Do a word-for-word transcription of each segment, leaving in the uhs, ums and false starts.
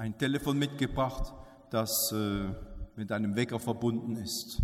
ein Telefon mitgebracht, das äh, mit einem Wecker verbunden ist.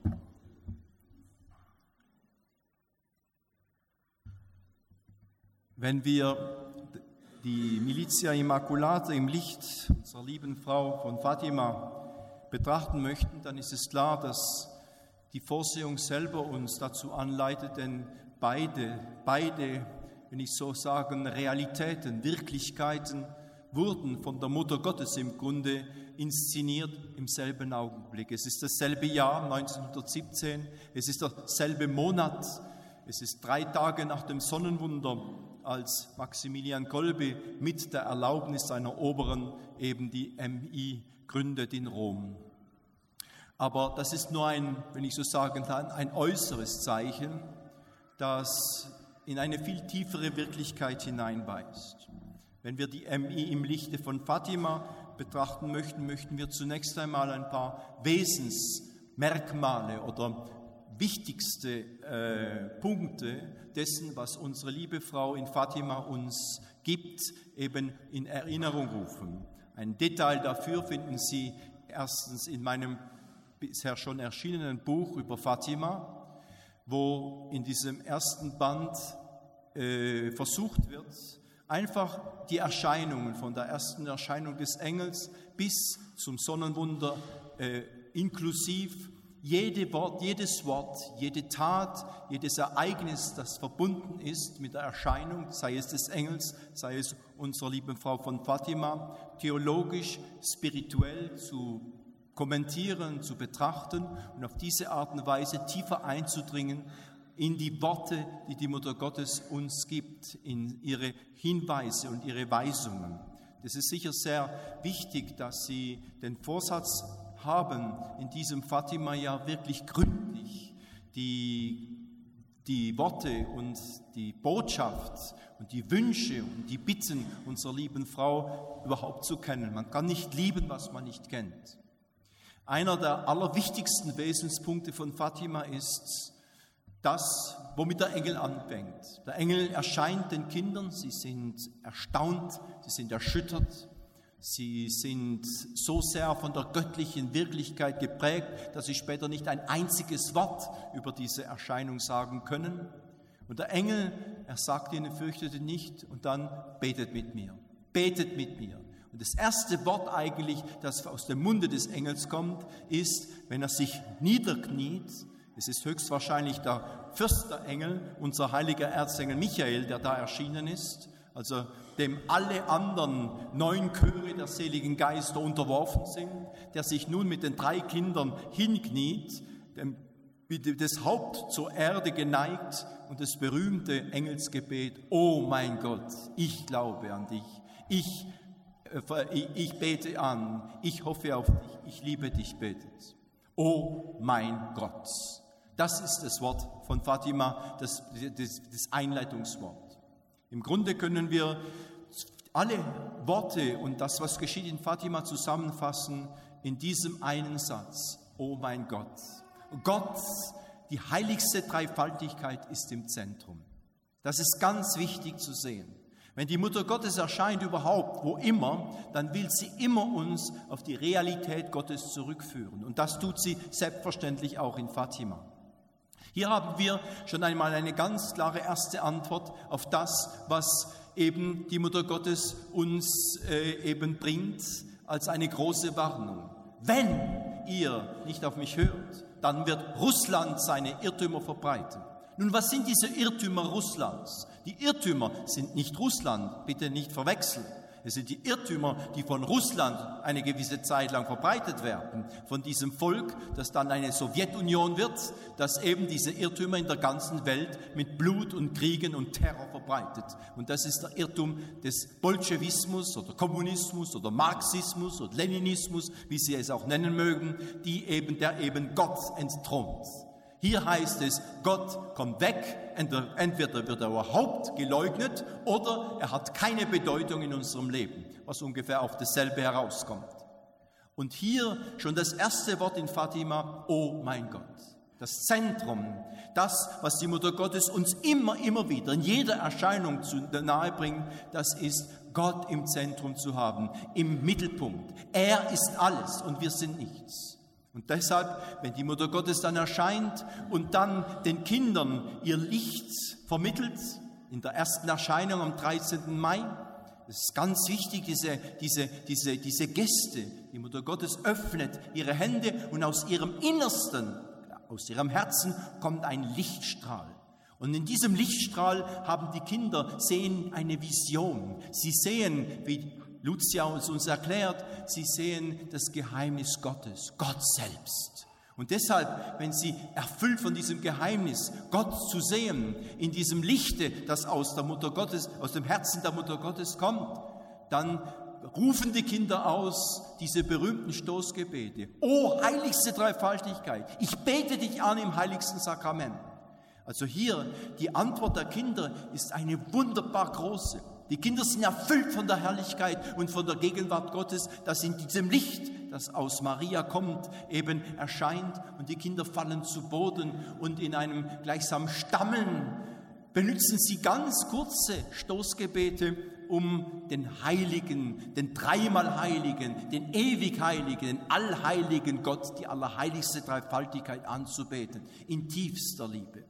Wenn wir die Militia Immaculata im Licht unserer lieben Frau von Fatima betrachten möchten, dann ist es klar, dass die Vorsehung selber uns dazu anleitet, denn beide, beide, wenn ich so sagen, Realitäten, Wirklichkeiten wurden von der Mutter Gottes im Grunde inszeniert im selben Augenblick. Es ist dasselbe Jahr, neunzehnhundertsiebzehn, es ist derselbe Monat, es ist drei Tage nach dem Sonnenwunder, als Maximilian Kolbe mit der Erlaubnis seiner Oberen eben die M I gründet in Rom. Aber das ist nur ein, wenn ich so sagen kann, ein äußeres Zeichen, das in eine viel tiefere Wirklichkeit hineinweist. Wenn wir die M I im Lichte von Fatima betrachten möchten, möchten wir zunächst einmal ein paar Wesensmerkmale oder wichtigste äh, Punkte dessen, was unsere liebe Frau in Fatima uns gibt, eben in Erinnerung rufen. Ein Detail dafür finden Sie erstens in meinem bisher schon erschienenen Buch über Fatima, wo in diesem ersten Band äh, versucht wird, einfach die Erscheinungen von der ersten Erscheinung des Engels bis zum Sonnenwunder äh, inklusiv Jede Wort, jedes Wort, jede Tat, jedes Ereignis, das verbunden ist mit der Erscheinung, sei es des Engels, sei es unserer lieben Frau von Fatima, theologisch, spirituell zu kommentieren, zu betrachten und auf diese Art und Weise tiefer einzudringen in die Worte, die die Mutter Gottes uns gibt, in ihre Hinweise und ihre Weisungen. Das ist sicher sehr wichtig, dass Sie den Vorsatz haben, in diesem Fatima-Jahr wirklich gründlich die, die Worte und die Botschaft und die Wünsche und die Bitten unserer lieben Frau überhaupt zu kennen. Man kann nicht lieben, was man nicht kennt. Einer der allerwichtigsten Wesenspunkte von Fatima ist das, womit der Engel anfängt. Der Engel erscheint den Kindern, sie sind erstaunt, sie sind erschüttert. Sie sind so sehr von der göttlichen Wirklichkeit geprägt, dass sie später nicht ein einziges Wort über diese Erscheinung sagen können. Und der Engel, er sagt ihnen, fürchtet nicht und dann betet mit mir, betet mit mir. Und das erste Wort eigentlich, das aus dem Munde des Engels kommt, ist, wenn er sich niederkniet, es ist höchstwahrscheinlich der Fürsterengel, unser heiliger Erzengel Michael, der da erschienen ist, also dem alle anderen neun Chöre der seligen Geister unterworfen sind, der sich nun mit den drei Kindern hinkniet, dem, das Haupt zur Erde geneigt und das berühmte Engelsgebet, oh mein Gott, ich glaube an dich, ich, äh, ich bete an, ich hoffe auf dich, ich liebe dich, betet. Oh mein Gott. Das ist das Wort von Fatima, das, das, das Einleitungswort. Im Grunde können wir alle Worte und das, was geschieht in Fatima, zusammenfassen in diesem einen Satz. Oh mein Gott. Gott, die heiligste Dreifaltigkeit ist im Zentrum. Das ist ganz wichtig zu sehen. Wenn die Mutter Gottes erscheint überhaupt, wo immer, dann will sie immer uns auf die Realität Gottes zurückführen. Und das tut sie selbstverständlich auch in Fatima. Hier haben wir schon einmal eine ganz klare erste Antwort auf das, was eben die Mutter Gottes uns äh, eben bringt, als eine große Warnung. Wenn ihr nicht auf mich hört, dann wird Russland seine Irrtümer verbreiten. Nun, was sind diese Irrtümer Russlands? Die Irrtümer sind nicht Russland, bitte nicht verwechseln. Es sind die Irrtümer, die von Russland eine gewisse Zeit lang verbreitet werden, von diesem Volk, das dann eine Sowjetunion wird, das eben diese Irrtümer in der ganzen Welt mit Blut und Kriegen und Terror verbreitet. Und das ist der Irrtum des Bolschewismus oder Kommunismus oder Marxismus oder Leninismus, wie Sie es auch nennen mögen, die eben, der eben Gott entthront. Hier heißt es, Gott kommt weg, entweder wird er überhaupt geleugnet oder er hat keine Bedeutung in unserem Leben, was ungefähr auf dasselbe herauskommt. Und hier schon das erste Wort in Fatima, oh mein Gott. Das Zentrum, das, was die Mutter Gottes uns immer, immer wieder in jeder Erscheinung zu nahe bringt, das ist, Gott im Zentrum zu haben, im Mittelpunkt. Er ist alles und wir sind nichts. Und deshalb, wenn die Mutter Gottes dann erscheint und dann den Kindern ihr Licht vermittelt, in der ersten Erscheinung am dreizehnten Mai, das ist ganz wichtig, diese, diese, diese, diese Geste. Die Mutter Gottes öffnet ihre Hände und aus ihrem Innersten, aus ihrem Herzen kommt ein Lichtstrahl. Und in diesem Lichtstrahl haben die Kinder, sehen eine Vision. Sie sehen, wie Lucia uns, uns erklärt, sie sehen das Geheimnis Gottes, Gott selbst. Und deshalb, wenn sie erfüllt von diesem Geheimnis, Gott zu sehen, in diesem Lichte, das aus der Mutter Gottes, aus dem Herzen der Mutter Gottes kommt, dann rufen die Kinder aus diese berühmten Stoßgebete. O heiligste Dreifaltigkeit, ich bete dich an im heiligsten Sakrament. Also hier, die Antwort der Kinder ist eine wunderbar große. Die Kinder sind erfüllt von der Herrlichkeit und von der Gegenwart Gottes, das in diesem Licht, das aus Maria kommt, eben erscheint. Und die Kinder fallen zu Boden und in einem gleichsam Stammeln benutzen sie ganz kurze Stoßgebete, um den Heiligen, den dreimal Heiligen, den ewig Heiligen, den allheiligen Gott, die allerheiligste Dreifaltigkeit anzubeten, in tiefster Liebe.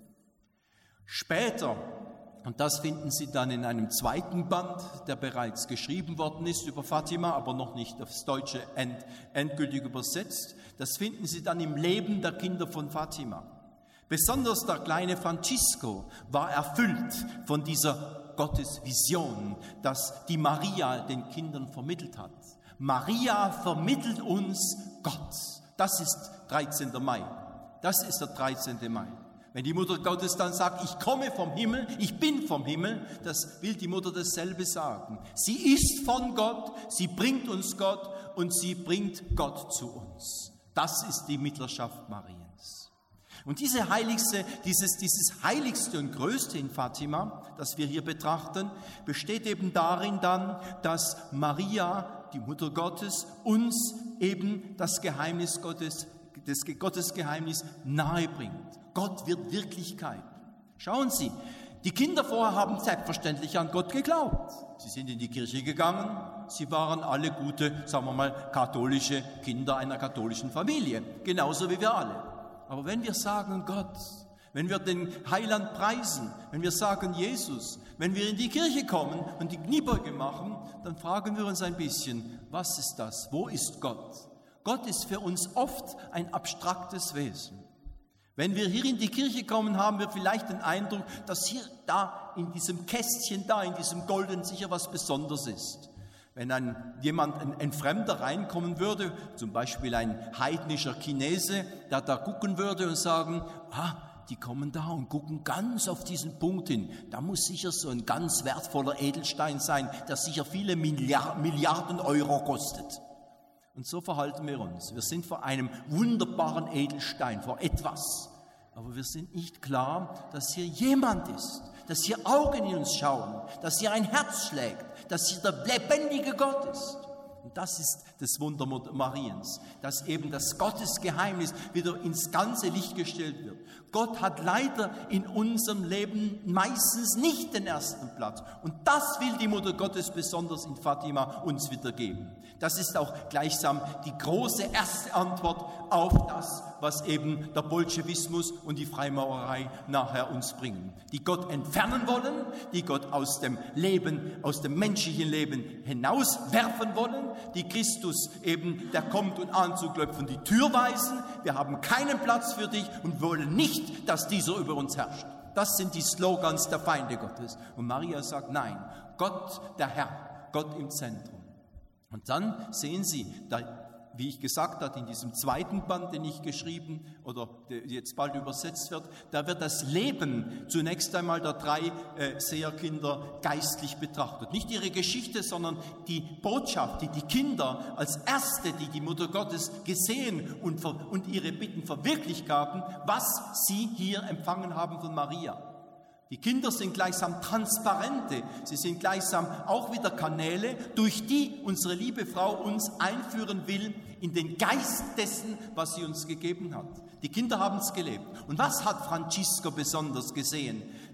Später, und das finden Sie dann in einem zweiten Band, der bereits geschrieben worden ist über Fatima, aber noch nicht aufs Deutsche end, endgültig übersetzt. Das finden Sie dann im Leben der Kinder von Fatima. Besonders der kleine Francisco war erfüllt von dieser Gottesvision, dass die Maria den Kindern vermittelt hat. Maria vermittelt uns Gott. Das ist dreizehnten Mai. Das ist der dreizehnte Mai. Wenn die Mutter Gottes dann sagt, ich komme vom Himmel, ich bin vom Himmel, das will die Mutter dasselbe sagen. Sie ist von Gott, sie bringt uns Gott und sie bringt Gott zu uns. Das ist die Mittlerschaft Mariens. Und diese heiligste, dieses, dieses heiligste und größte in Fatima, das wir hier betrachten, besteht eben darin dann, dass Maria, die Mutter Gottes, uns eben das Geheimnis Gottes, das Gottesgeheimnis nahe bringt. Gott wird Wirklichkeit. Schauen Sie, die Kinder vorher haben selbstverständlich an Gott geglaubt. Sie sind in die Kirche gegangen, sie waren alle gute, sagen wir mal, katholische Kinder einer katholischen Familie, genauso wie wir alle. Aber wenn wir sagen Gott, wenn wir den Heiland preisen, wenn wir sagen Jesus, wenn wir in die Kirche kommen und die Kniebeuge machen, dann fragen wir uns ein bisschen, was ist das? Wo ist Gott? Gott ist für uns oft ein abstraktes Wesen. Wenn wir hier in die Kirche kommen, haben wir vielleicht den Eindruck, dass hier, da, in diesem Kästchen da, in diesem Golden sicher was Besonderes ist. Wenn ein, jemand, ein, ein Fremder reinkommen würde, zum Beispiel ein heidnischer Chinese, der da gucken würde und sagen, ah, die kommen da und gucken ganz auf diesen Punkt hin. Da muss sicher so ein ganz wertvoller Edelstein sein, der sicher viele Milliard, Milliarden Euro kostet. Und so verhalten wir uns. Wir sind vor einem wunderbaren Edelstein, vor etwas. Aber wir sind nicht klar, dass hier jemand ist, dass hier Augen in uns schauen, dass hier ein Herz schlägt, dass hier der lebendige Gott ist. Und das ist das Wunder Mariens, dass eben das Gottesgeheimnis wieder ins ganze Licht gestellt wird. Gott hat leider in unserem Leben meistens nicht den ersten Platz. Und das will die Mutter Gottes besonders in Fatima uns wiedergeben. Das ist auch gleichsam die große erste Antwort auf das, was eben der Bolschewismus und die Freimaurerei nachher uns bringen. Die Gott entfernen wollen, die Gott aus dem Leben, aus dem menschlichen Leben hinauswerfen wollen, die Christus eben, der kommt und anzuklopfen, die Tür weisen. Wir haben keinen Platz für dich und wollen nicht, dass dieser über uns herrscht. Das sind die Slogans der Feinde Gottes. Und Maria sagt, nein, Gott der Herr, Gott im Zentrum. Und dann sehen Sie, da, wie ich gesagt habe, in diesem zweiten Band, den ich geschrieben oder der jetzt bald übersetzt wird, da wird das Leben zunächst einmal der drei äh, Seherkinder geistlich betrachtet. Nicht ihre Geschichte, sondern die Botschaft, die die Kinder als Erste, die die Mutter Gottes gesehen und, ver- und ihre Bitten verwirklicht haben, was sie hier empfangen haben von Maria. Die Kinder sind gleichsam Transparente, sie sind gleichsam auch wieder Kanäle, durch die unsere liebe Frau uns einführen will in den Geist dessen, was sie uns gegeben hat. Die Kinder haben es gelebt. Und was hat Francisco besonders gesehen?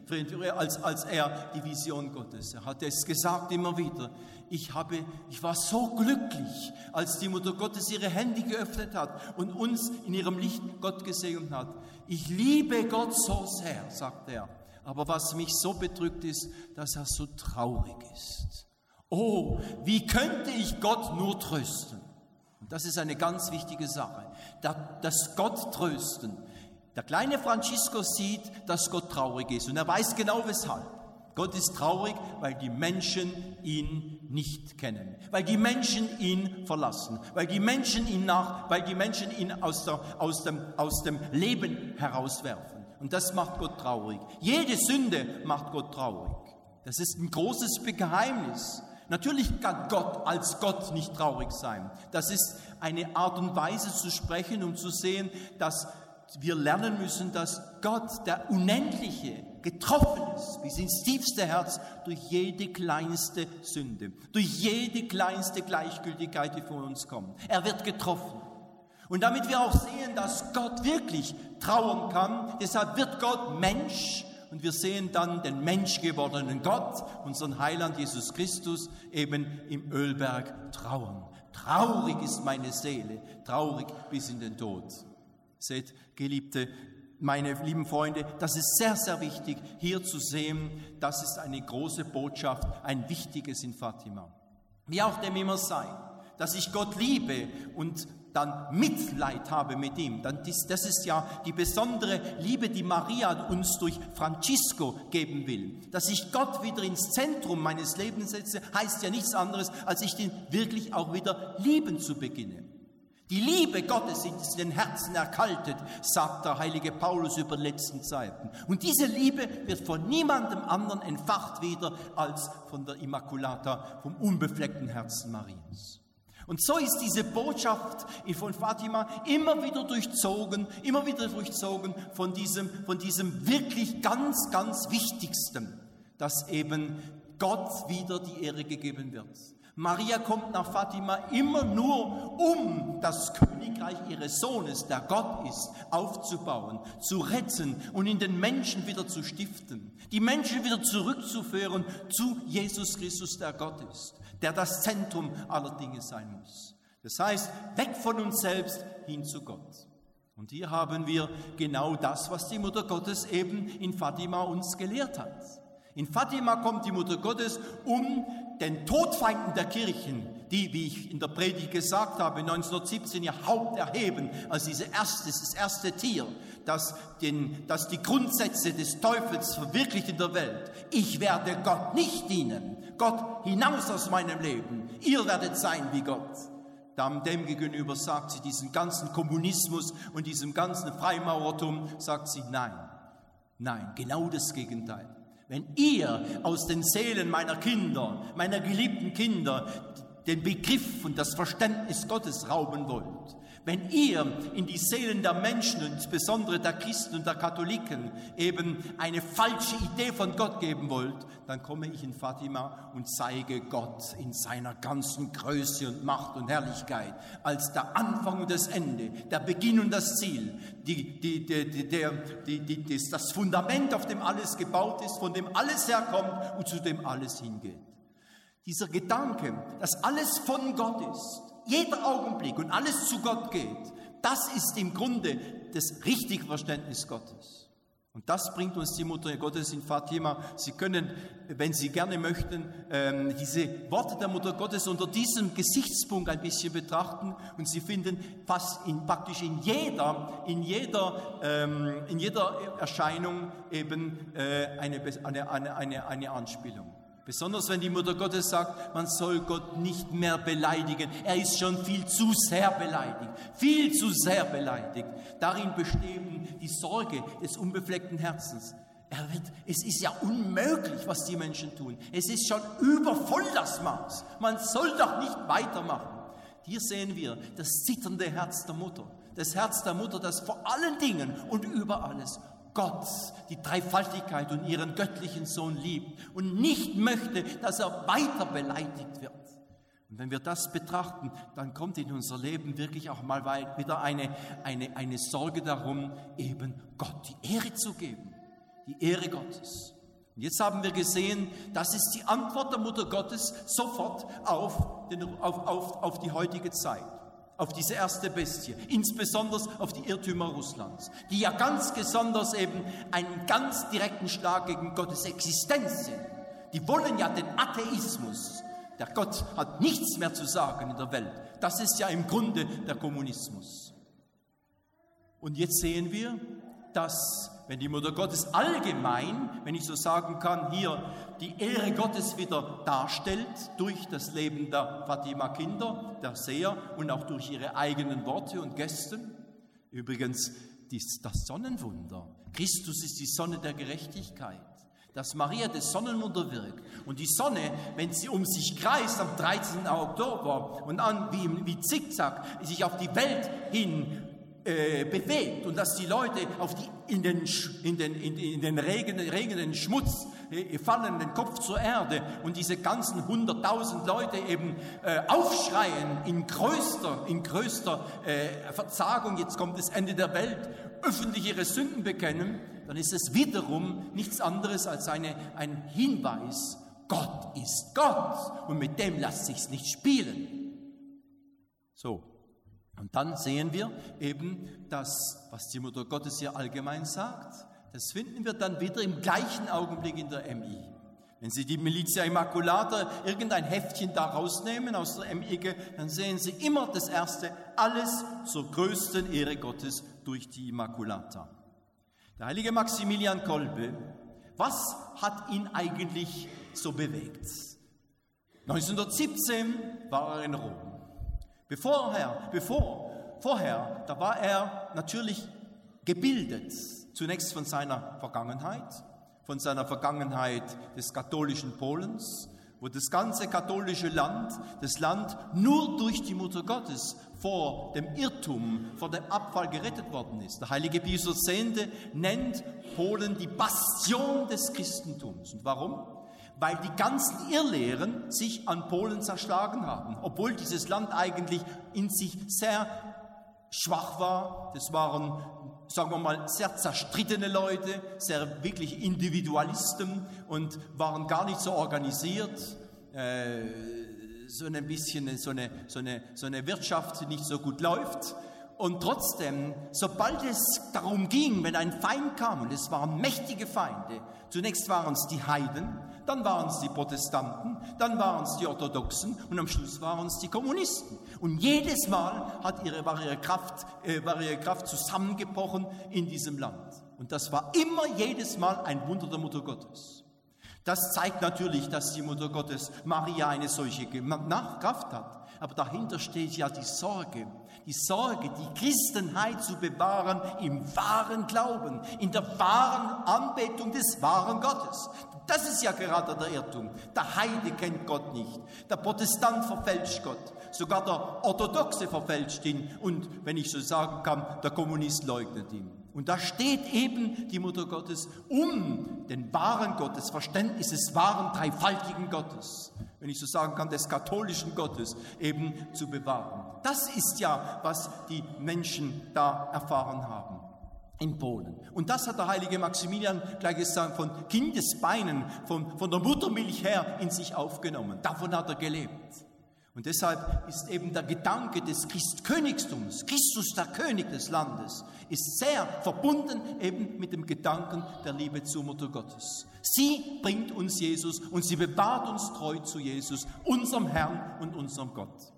als, als er die Vision Gottes. Er hat es gesagt immer wieder. Ich, habe, ich war so glücklich, als die Mutter Gottes ihre Hände geöffnet hat und uns in ihrem Licht Gott gesegnet hat. Ich liebe Gott so sehr, sagt er. Aber was mich so bedrückt ist, dass er so traurig ist. Oh, wie könnte ich Gott nur trösten? Und das ist eine ganz wichtige Sache, dass Gott trösten. Der kleine Francisco sieht, dass Gott traurig ist und er weiß genau weshalb. Gott ist traurig, weil die Menschen ihn nicht kennen, weil die Menschen ihn verlassen, weil die Menschen ihn nach, weil die Menschen ihn aus, der, aus, dem, aus dem Leben herauswerfen. Und das macht Gott traurig. Jede Sünde macht Gott traurig. Das ist ein großes Geheimnis. Natürlich kann Gott als Gott nicht traurig sein. Das ist eine Art und Weise zu sprechen, um zu sehen, dass wir lernen müssen, dass Gott, der Unendliche, getroffen ist bis ins tiefste Herz durch jede kleinste Sünde, durch jede kleinste Gleichgültigkeit, die von uns kommt. Er wird getroffen. Und damit wir auch sehen, dass Gott wirklich trauern kann, deshalb wird Gott Mensch und wir sehen dann den menschgewordenen Gott, unseren Heiland Jesus Christus, eben im Ölberg trauern. Traurig ist meine Seele, traurig bis in den Tod. Seht, Geliebte, meine lieben Freunde, das ist sehr, sehr wichtig, hier zu sehen, das ist eine große Botschaft, ein wichtiges in Fatima. Wie auch dem immer sei, dass ich Gott liebe und dann Mitleid habe mit ihm. Dann das, das ist ja die besondere Liebe, die Maria uns durch Francisco geben will. Dass ich Gott wieder ins Zentrum meines Lebens setze, heißt ja nichts anderes, als ich den wirklich auch wieder lieben zu beginnen. Die Liebe Gottes ist in den Herzen erkaltet, sagt der heilige Paulus über die letzten Zeiten. Und diese Liebe wird von niemandem anderen entfacht wieder als von der Immaculata, vom unbefleckten Herzen Mariens. Und so ist diese Botschaft von Fatima immer wieder durchzogen, immer wieder durchzogen von diesem, von diesem wirklich ganz, ganz Wichtigsten, dass eben Gott wieder die Ehre gegeben wird. Maria kommt nach Fatima immer nur, um das Königreich ihres Sohnes, der Gott ist, aufzubauen, zu retten und in den Menschen wieder zu stiften. Die Menschen wieder zurückzuführen zu Jesus Christus, der Gott ist, der das Zentrum aller Dinge sein muss. Das heißt, weg von uns selbst hin zu Gott. Und hier haben wir genau das, was die Mutter Gottes eben in Fatima uns gelehrt hat. In Fatima kommt die Mutter Gottes, um den Todfeinden der Kirchen, die, wie ich in der Predigt gesagt habe, neunzehnhundertsiebzehn ihr Haupt erheben, als diese erste, das erste Tier, das, den, das die Grundsätze des Teufels verwirklicht in der Welt. Ich werde Gott nicht dienen. Gott hinaus aus meinem Leben. Ihr werdet sein wie Gott. Dem gegenüber sagt sie, diesen ganzen Kommunismus und diesem ganzen Freimaurertum, sagt sie, nein, nein, genau das Gegenteil. Wenn ihr aus den Seelen meiner Kinder, meiner geliebten Kinder, den Begriff und das Verständnis Gottes rauben wollt, wenn ihr in die Seelen der Menschen, insbesondere der Christen und der Katholiken, eben eine falsche Idee von Gott geben wollt, dann komme ich in Fatima und zeige Gott in seiner ganzen Größe und Macht und Herrlichkeit als der Anfang und das Ende, der Beginn und das Ziel, die, die, die, die, der, die, die, das, das Fundament, auf dem alles gebaut ist, von dem alles herkommt und zu dem alles hingeht. Dieser Gedanke, dass alles von Gott ist, jeder Augenblick und alles zu Gott geht, das ist im Grunde das richtige Verständnis Gottes. Und das bringt uns die Mutter Gottes in Fatima. Sie können, wenn Sie gerne möchten, diese Worte der Mutter Gottes unter diesem Gesichtspunkt ein bisschen betrachten und Sie finden fast in, praktisch in jeder, in jeder, in jeder Erscheinung eben eine, eine, eine, eine Anspielung. Besonders wenn die Mutter Gottes sagt, man soll Gott nicht mehr beleidigen. Er ist schon viel zu sehr beleidigt, viel zu sehr beleidigt. Darin besteht die Sorge des unbefleckten Herzens. Er wird, es ist ja unmöglich, was die Menschen tun. Es ist schon übervoll das Maß. Man soll doch nicht weitermachen. Hier sehen wir das zitternde Herz der Mutter. Das Herz der Mutter, das vor allen Dingen und über alles Gott, die Dreifaltigkeit und ihren göttlichen Sohn liebt und nicht möchte, dass er weiter beleidigt wird. Und wenn wir das betrachten, dann kommt in unser Leben wirklich auch mal wieder eine, eine, eine Sorge darum, eben Gott die Ehre zu geben. Die Ehre Gottes. Und jetzt haben wir gesehen, das ist die Antwort der Mutter Gottes sofort auf, den, auf, auf, auf die heutige Zeit, auf diese erste Bestie, insbesondere auf die Irrtümer Russlands, die ja ganz besonders eben einen ganz direkten Schlag gegen Gottes Existenz sind. Die wollen ja den Atheismus. Der Gott hat nichts mehr zu sagen in der Welt. Das ist ja im Grunde der Kommunismus. Und jetzt sehen wir, dass, wenn die Mutter Gottes allgemein, wenn ich so sagen kann, hier die Ehre Gottes wieder darstellt, durch das Leben der Fatima-Kinder, der Seher und auch durch ihre eigenen Worte und Gesten. Übrigens, dies, das Sonnenwunder. Christus ist die Sonne der Gerechtigkeit. Dass Maria das Sonnenwunder wirkt. Und die Sonne, wenn sie um sich kreist am dreizehnten Oktober und an wie, wie Zickzack sich auf die Welt hin äh, bewegt und dass die Leute auf die, in den, in den, in, in den Regen, regenden Schmutz äh, fallen, den Kopf zur Erde und diese ganzen hunderttausend Leute eben äh, aufschreien in größter, in größter äh, Verzagung, jetzt kommt das Ende der Welt, öffentlich ihre Sünden bekennen, dann ist es wiederum nichts anderes als eine, ein Hinweis, Gott ist Gott und mit dem lässt sich's nicht spielen. So, und dann sehen wir eben das, was die Mutter Gottes hier allgemein sagt, das finden wir dann wieder im gleichen Augenblick in der M I. Wenn Sie die Militia Immaculata, irgendein Heftchen da rausnehmen aus der M I, dann sehen Sie immer das Erste, alles zur größten Ehre Gottes durch die Immaculata. Der heilige Maximilian Kolbe, was hat ihn eigentlich so bewegt? neunzehnhundertsiebzehn war er in Rom. Bevorher, bevor, vorher, da war er natürlich gebildet, zunächst von seiner Vergangenheit, von seiner Vergangenheit des katholischen Polens, wo das ganze katholische Land, das Land nur durch die Mutter Gottes vor dem Irrtum, vor dem Abfall gerettet worden ist. Der heilige Pius der Zehnte nennt Polen die Bastion des Christentums. Und warum? Weil die ganzen Irrlehren sich an Polen zerschlagen haben, obwohl dieses Land eigentlich in sich sehr schwach war. Das waren, sagen wir mal, sehr zerstrittene Leute, sehr wirklich Individualisten und waren gar nicht so organisiert. Äh, so ein bisschen so eine, so, eine, so eine Wirtschaft, die nicht so gut läuft. Und trotzdem, sobald es darum ging, wenn ein Feind kam, und es waren mächtige Feinde, zunächst waren es die Heiden, dann waren es die Protestanten, dann waren es die Orthodoxen und am Schluss waren es die Kommunisten. Und jedes Mal hat ihre, war, ihre Kraft, äh, war ihre Kraft zusammengebrochen in diesem Land. Und das war immer jedes Mal ein Wunder der Mutter Gottes. Das zeigt natürlich, dass die Mutter Gottes Maria eine solche Kraft hat. Aber dahinter steht ja die Sorge, die Sorge, die Christenheit zu bewahren im wahren Glauben, in der wahren Anbetung des wahren Gottes. Das ist ja gerade der Irrtum. Der Heide kennt Gott nicht. Der Protestant verfälscht Gott. Sogar der Orthodoxe verfälscht ihn. Und wenn ich so sagen kann, der Kommunist leugnet ihn. Und da steht eben die Mutter Gottes, um den wahren Gott, das Verständnis des wahren dreifaltigen Gottes, wenn ich so sagen kann, des katholischen Gottes eben zu bewahren. Das ist ja, was die Menschen da erfahren haben in Polen. Und das hat der heilige Maximilian gleich gesagt, von Kindesbeinen, von, von der Muttermilch her in sich aufgenommen. Davon hat er gelebt. Und deshalb ist eben der Gedanke des Christkönigtums, Christus der König des Landes, ist sehr verbunden eben mit dem Gedanken der Liebe zur Mutter Gottes. Sie bringt uns Jesus und sie bewahrt uns treu zu Jesus, unserem Herrn und unserem Gott.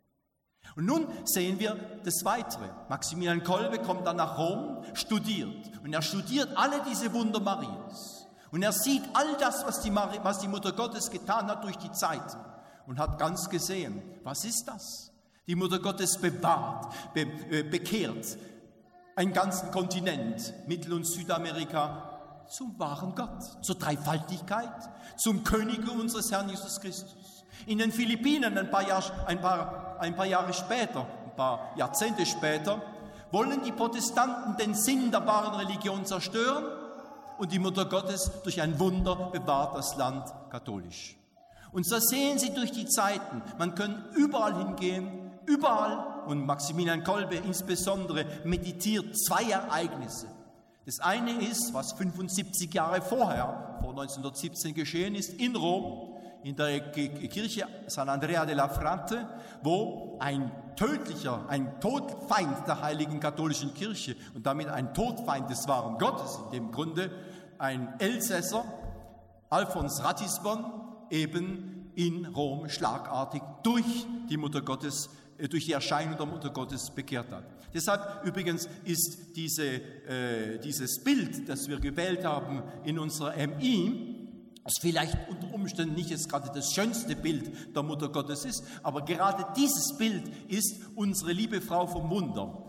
Und nun sehen wir das Weitere. Maximilian Kolbe kommt dann nach Rom, studiert. Und er studiert alle diese Wunder Marias. Und er sieht all das, was die, Mari- was die Mutter Gottes getan hat durch die Zeiten. Und hat ganz gesehen, was ist das? Die Mutter Gottes bewahrt, be, äh, bekehrt einen ganzen Kontinent, Mittel- und Südamerika, zum wahren Gott, zur Dreifaltigkeit, zum König unseres Herrn Jesus Christus. In den Philippinen ein paar, Jahr, ein, paar, ein paar Jahre später, ein paar Jahrzehnte später, wollen die Protestanten den Sinn der wahren Religion zerstören und die Mutter Gottes durch ein Wunder bewahrt das Land katholisch. Und so sehen Sie durch die Zeiten, man kann überall hingehen, überall, und Maximilian Kolbe insbesondere meditiert zwei Ereignisse. Das eine ist, was fünfundsiebzig Jahre vorher, vor neunzehnhundertsiebzehn geschehen ist, in Rom, in der Kirche San Andrea della Frate, wo ein tödlicher, ein Todfeind der heiligen katholischen Kirche und damit ein Todfeind des wahren Gottes, in dem Grunde ein Elsässer, Alfons Ratisbon, eben in Rom schlagartig durch die Mutter Gottes, durch die Erscheinung der Mutter Gottes bekehrt hat. Deshalb übrigens ist diese, äh, dieses Bild, das wir gewählt haben in unserer M I, das vielleicht unter Umständen nicht jetzt gerade das schönste Bild der Mutter Gottes ist, aber gerade dieses Bild ist unsere liebe Frau vom Wunder,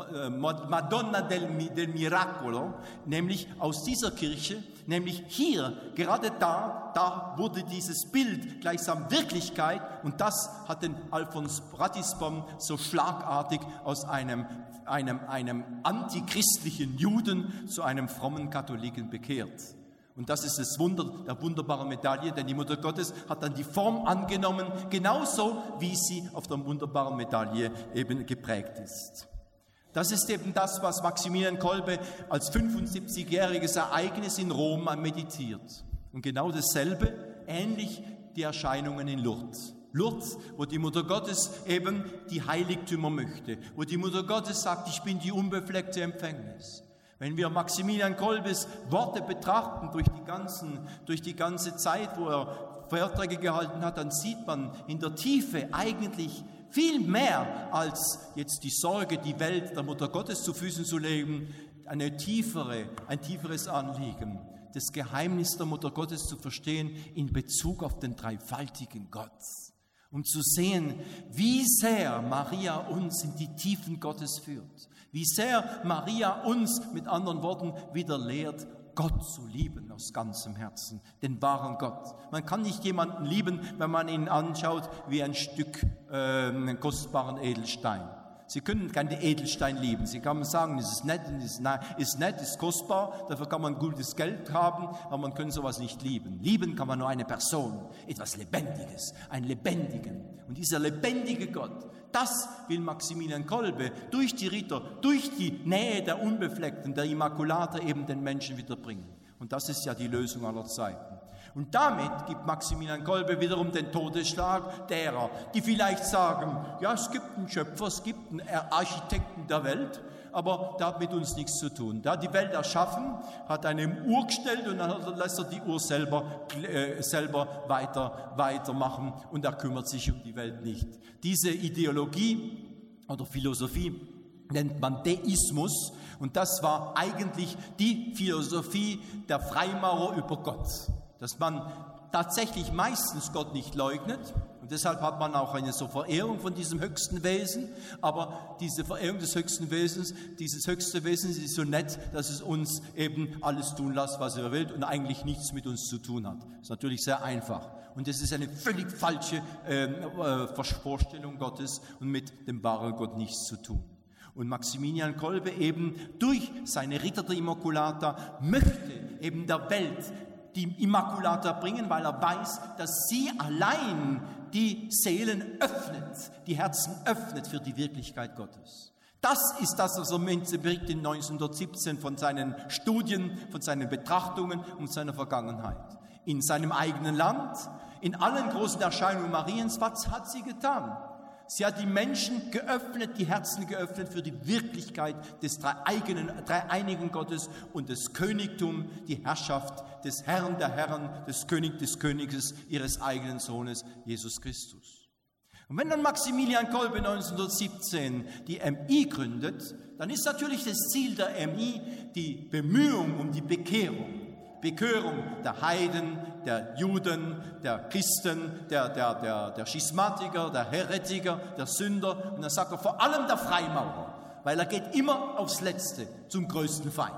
Madonna del, del Miracolo, nämlich aus dieser Kirche, nämlich hier, gerade da, da wurde dieses Bild gleichsam Wirklichkeit und das hat den Alfons Ratisbon so schlagartig aus einem, einem, einem antichristlichen Juden zu einem frommen Katholiken bekehrt. Und das ist das Wunder der wunderbaren Medaille, denn die Mutter Gottes hat dann die Form angenommen, genauso wie sie auf der wunderbaren Medaille eben geprägt ist. Das ist eben das, was Maximilian Kolbe als fünfundsiebzigjähriges Ereignis in Rom meditiert. Und genau dasselbe, ähnlich die Erscheinungen in Lourdes. Lourdes, wo die Mutter Gottes eben die Heiligtümer möchte, wo die Mutter Gottes sagt, ich bin die unbefleckte Empfängnis. Wenn wir Maximilian Kolbes Worte betrachten durch die, ganzen, durch die ganze Zeit, wo er Vorträge gehalten hat, dann sieht man in der Tiefe eigentlich viel mehr als jetzt die Sorge, die Welt der Mutter Gottes zu Füßen zu legen, eine tiefere, ein tieferes Anliegen, das Geheimnis der Mutter Gottes zu verstehen in Bezug auf den dreifaltigen Gott. Um zu sehen, wie sehr Maria uns in die Tiefen Gottes führt. Wie sehr Maria uns, mit anderen Worten, wieder lehrt, Gott zu lieben aus ganzem Herzen, den wahren Gott. Man kann nicht jemanden lieben, wenn man ihn anschaut wie ein Stück äh, einen kostbaren Edelstein. Sie können keinen Edelstein lieben. Sie kann sagen, es ist nett, es ist, ist nett, ist kostbar, dafür kann man gutes Geld haben, aber man kann sowas nicht lieben. Lieben kann man nur eine Person, etwas Lebendiges, einen Lebendigen. Und dieser lebendige Gott, das will Maximilian Kolbe durch die Ritter, durch die Nähe der Unbefleckten, der Immaculata eben den Menschen wiederbringen. Und das ist ja die Lösung aller Zeiten. Und damit gibt Maximilian Kolbe wiederum den Todesschlag derer, die vielleicht sagen, ja, es gibt einen Schöpfer, es gibt einen Architekten der Welt, aber der hat mit uns nichts zu tun. Der hat die Welt erschaffen, hat eine Uhr gestellt und dann lässt er die Uhr selber, äh, selber weiter, weitermachen und er kümmert sich um die Welt nicht. Diese Ideologie oder Philosophie nennt man Deismus und das war eigentlich die Philosophie der Freimaurer über Gott. Dass man tatsächlich meistens Gott nicht leugnet und deshalb hat man auch eine so Verehrung von diesem höchsten Wesen, aber diese Verehrung des höchsten Wesens, dieses höchste Wesen ist so nett, dass es uns eben alles tun lässt, was er will und eigentlich nichts mit uns zu tun hat. Das ist natürlich sehr einfach und das ist eine völlig falsche äh, Vorstellung Gottes und mit dem wahren Gott nichts zu tun. Und Maximilian Kolbe eben durch seine Ritter der Immaculata möchte eben der Welt die Immaculata bringen, weil er weiß, dass sie allein die Seelen öffnet, die Herzen öffnet für die Wirklichkeit Gottes. Das ist das, was er berichtet in neunzehnhundertsiebzehn von seinen Studien, von seinen Betrachtungen und seiner Vergangenheit. In seinem eigenen Land, in allen großen Erscheinungen Mariens, was hat sie getan? Sie hat die Menschen geöffnet, die Herzen geöffnet für die Wirklichkeit des dreieinigen, dreieinigen Gottes und des Königtums, die Herrschaft des Herrn der Herren, des König des Königes, ihres eigenen Sohnes, Jesus Christus. Und wenn dann Maximilian Kolbe neunzehnhundertsiebzehn die M I gründet, dann ist natürlich das Ziel der M I die Bemühung um die Bekehrung. Bekehrung der Heiden, der Juden, der Christen, der, der, der, der Schismatiker, der Heretiker, der Sünder. Und dann sagt er vor allem der Freimaurer, weil er geht immer aufs Letzte zum größten Feind.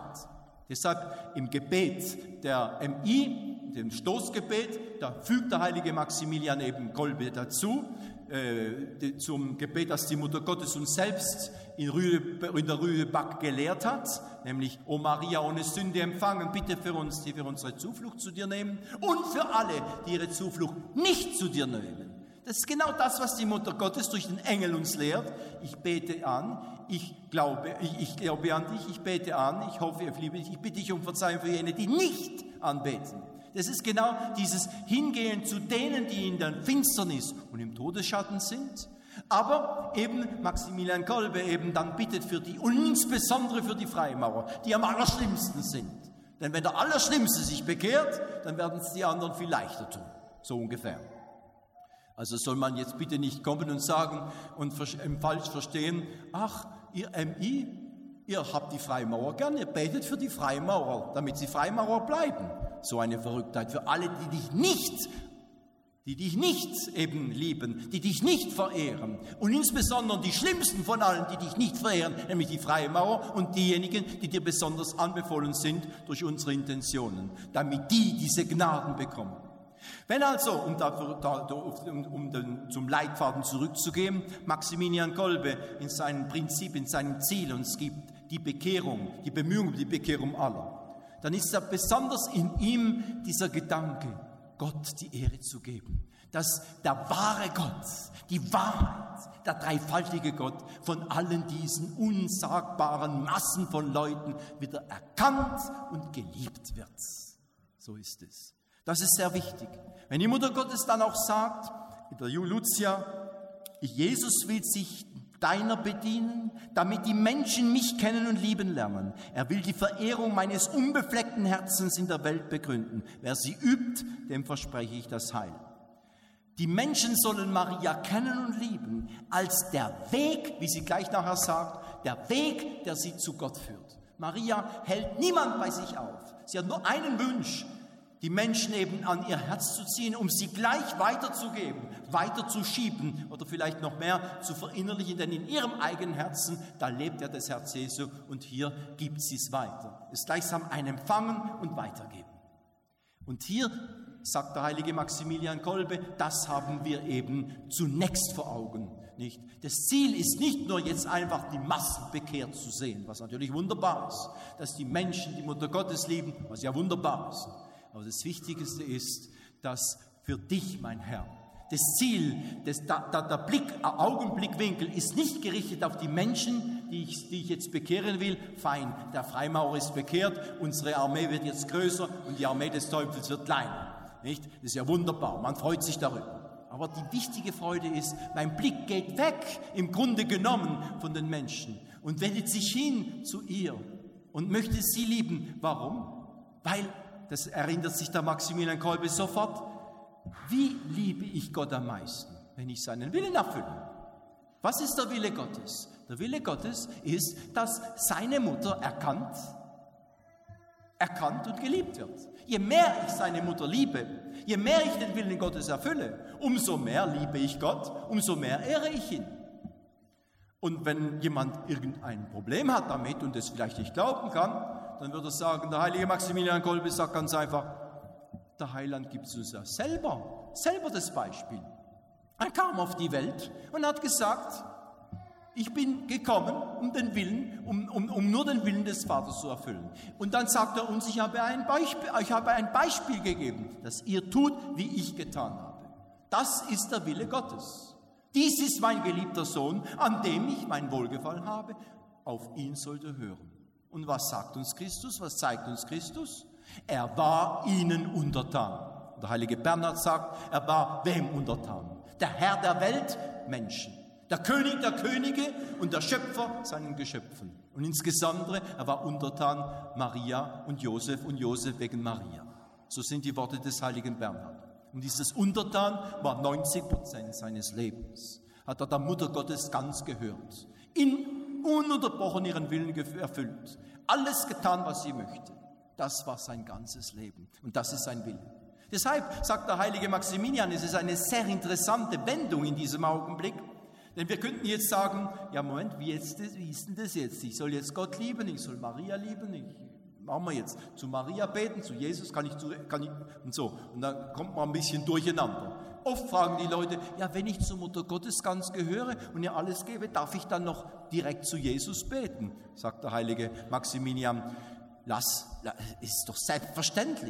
Deshalb im Gebet der M I, dem Stoßgebet, da fügt der heilige Maximilian eben Kolbe dazu, äh, zum Gebet, das die Mutter Gottes uns selbst in, Rühe, in der Rüheback gelehrt hat, nämlich, O Maria, ohne Sünde empfangen, bitte für uns, die für unsere Zuflucht zu dir nehmen und für alle, die ihre Zuflucht nicht zu dir nehmen. Das ist genau das, was die Mutter Gottes durch den Engel uns lehrt. Ich bete an, ich glaube, ich, ich glaube an dich, ich bete an, ich hoffe, ich liebe dich, ich bitte dich um Verzeihung für jene, die nicht anbeten. Das ist genau dieses Hingehen zu denen, die in der Finsternis und im Todesschatten sind. Aber eben Maximilian Kolbe eben dann bittet für die und insbesondere für die Freimaurer, die am allerschlimmsten sind. Denn wenn der Allerschlimmste sich bekehrt, dann werden es die anderen viel leichter tun. So ungefähr. Also soll man jetzt bitte nicht kommen und sagen und falsch verstehen, ach, ihr M I, ihr habt die Freimaurer gern, ihr betet für die Freimaurer, damit sie Freimaurer bleiben. So eine Verrücktheit für alle, die dich nicht, die dich nicht eben lieben, die dich nicht verehren. Und insbesondere die schlimmsten von allen, die dich nicht verehren, nämlich die Freimaurer und diejenigen, die dir besonders anbefohlen sind durch unsere Intentionen, damit die diese Gnaden bekommen. Wenn also, um, dafür, um, um den, zum Leitfaden zurückzugehen, Maximilian Kolbe in seinem Prinzip, in seinem Ziel uns gibt die Bekehrung, die Bemühung um die Bekehrung aller, dann ist da besonders in ihm dieser Gedanke, Gott die Ehre zu geben, dass der wahre Gott, die Wahrheit, der dreifaltige Gott von allen diesen unsagbaren Massen von Leuten wieder erkannt und geliebt wird. So ist es. Das ist sehr wichtig. Wenn die Mutter Gottes dann auch sagt, in der Lucia, Jesus will sich deiner bedienen, damit die Menschen mich kennen und lieben lernen. Er will die Verehrung meines unbefleckten Herzens in der Welt begründen. Wer sie übt, dem verspreche ich das Heil. Die Menschen sollen Maria kennen und lieben, als der Weg, wie sie gleich nachher sagt, der Weg, der sie zu Gott führt. Maria hält niemand bei sich auf. Sie hat nur einen Wunsch, die Menschen eben an ihr Herz zu ziehen, um sie gleich weiterzugeben, weiterzuschieben oder vielleicht noch mehr zu verinnerlichen, denn in ihrem eigenen Herzen, da lebt ja das Herz Jesu und hier gibt sie es weiter. Es ist gleichsam ein Empfangen und Weitergeben. Und hier, sagt der heilige Maximilian Kolbe, das haben wir eben zunächst vor Augen. Nicht? Das Ziel ist nicht nur jetzt einfach die Massen bekehrt zu sehen, was natürlich wunderbar ist, dass die Menschen die Mutter Gottes lieben, was ja wunderbar ist. Aber das Wichtigste ist, dass für dich, mein Herr, das Ziel, das, der, der Blick, Augenblickwinkel ist nicht gerichtet auf die Menschen, die ich, die ich jetzt bekehren will. Fein, der Freimaurer ist bekehrt, unsere Armee wird jetzt größer und die Armee des Teufels wird kleiner. Nicht? Das ist ja wunderbar, man freut sich darüber. Aber die wichtige Freude ist, mein Blick geht weg, im Grunde genommen, von den Menschen und wendet sich hin zu ihr und möchte sie lieben. Warum? Weil, das erinnert sich der Maximilian Kolbe sofort, wie liebe ich Gott am meisten, wenn ich seinen Willen erfülle? Was ist der Wille Gottes? Der Wille Gottes ist, dass seine Mutter erkannt, erkannt und geliebt wird. Je mehr ich seine Mutter liebe, je mehr ich den Willen Gottes erfülle, umso mehr liebe ich Gott, umso mehr ehre ich ihn. Und wenn jemand irgendein Problem hat damit und es vielleicht nicht glauben kann, dann würde er sagen, der heilige Maximilian Kolbe sagt ganz einfach, der Heiland gibt es uns ja selber, selber das Beispiel. Er kam auf die Welt und hat gesagt, ich bin gekommen, um den Willen, um, um, um nur den Willen des Vaters zu erfüllen. Und dann sagt er uns, ich habe ein Beispiel, ich habe ein Beispiel gegeben, dass ihr tut, wie ich getan habe. Das ist der Wille Gottes. Dies ist mein geliebter Sohn, an dem ich mein Wohlgefallen habe. Auf ihn sollt ihr hören. Und was sagt uns Christus? Was zeigt uns Christus? Er war ihnen untertan. Der heilige Bernhard sagt, er war wem untertan? Der Herr der Welt, Menschen. Der König der Könige und der Schöpfer seinen Geschöpfen. Und insbesondere, er war untertan Maria und Josef und Josef wegen Maria. So sind die Worte des heiligen Bernhard. Und dieses Untertan war neunzig Prozent seines Lebens. Hat er der Mutter Gottes ganz gehört. In ununterbrochen ihren Willen erfüllt. Alles getan, was sie möchte. Das war sein ganzes Leben. Und das ist sein Wille. Deshalb sagt der heilige Maximilian, es ist eine sehr interessante Wendung in diesem Augenblick. Denn wir könnten jetzt sagen, ja Moment, wie, jetzt, wie ist denn das jetzt? Ich soll jetzt Gott lieben, ich soll Maria lieben, ich, machen wir jetzt zu Maria beten, zu Jesus kann ich, zu, kann ich und so. Und dann kommt man ein bisschen durcheinander. Oft fragen die Leute, ja wenn ich zur Mutter Gottes ganz gehöre und ihr alles gebe, darf ich dann noch direkt zu Jesus beten? Sagt der heilige Maximilian, lass, ist doch selbstverständlich.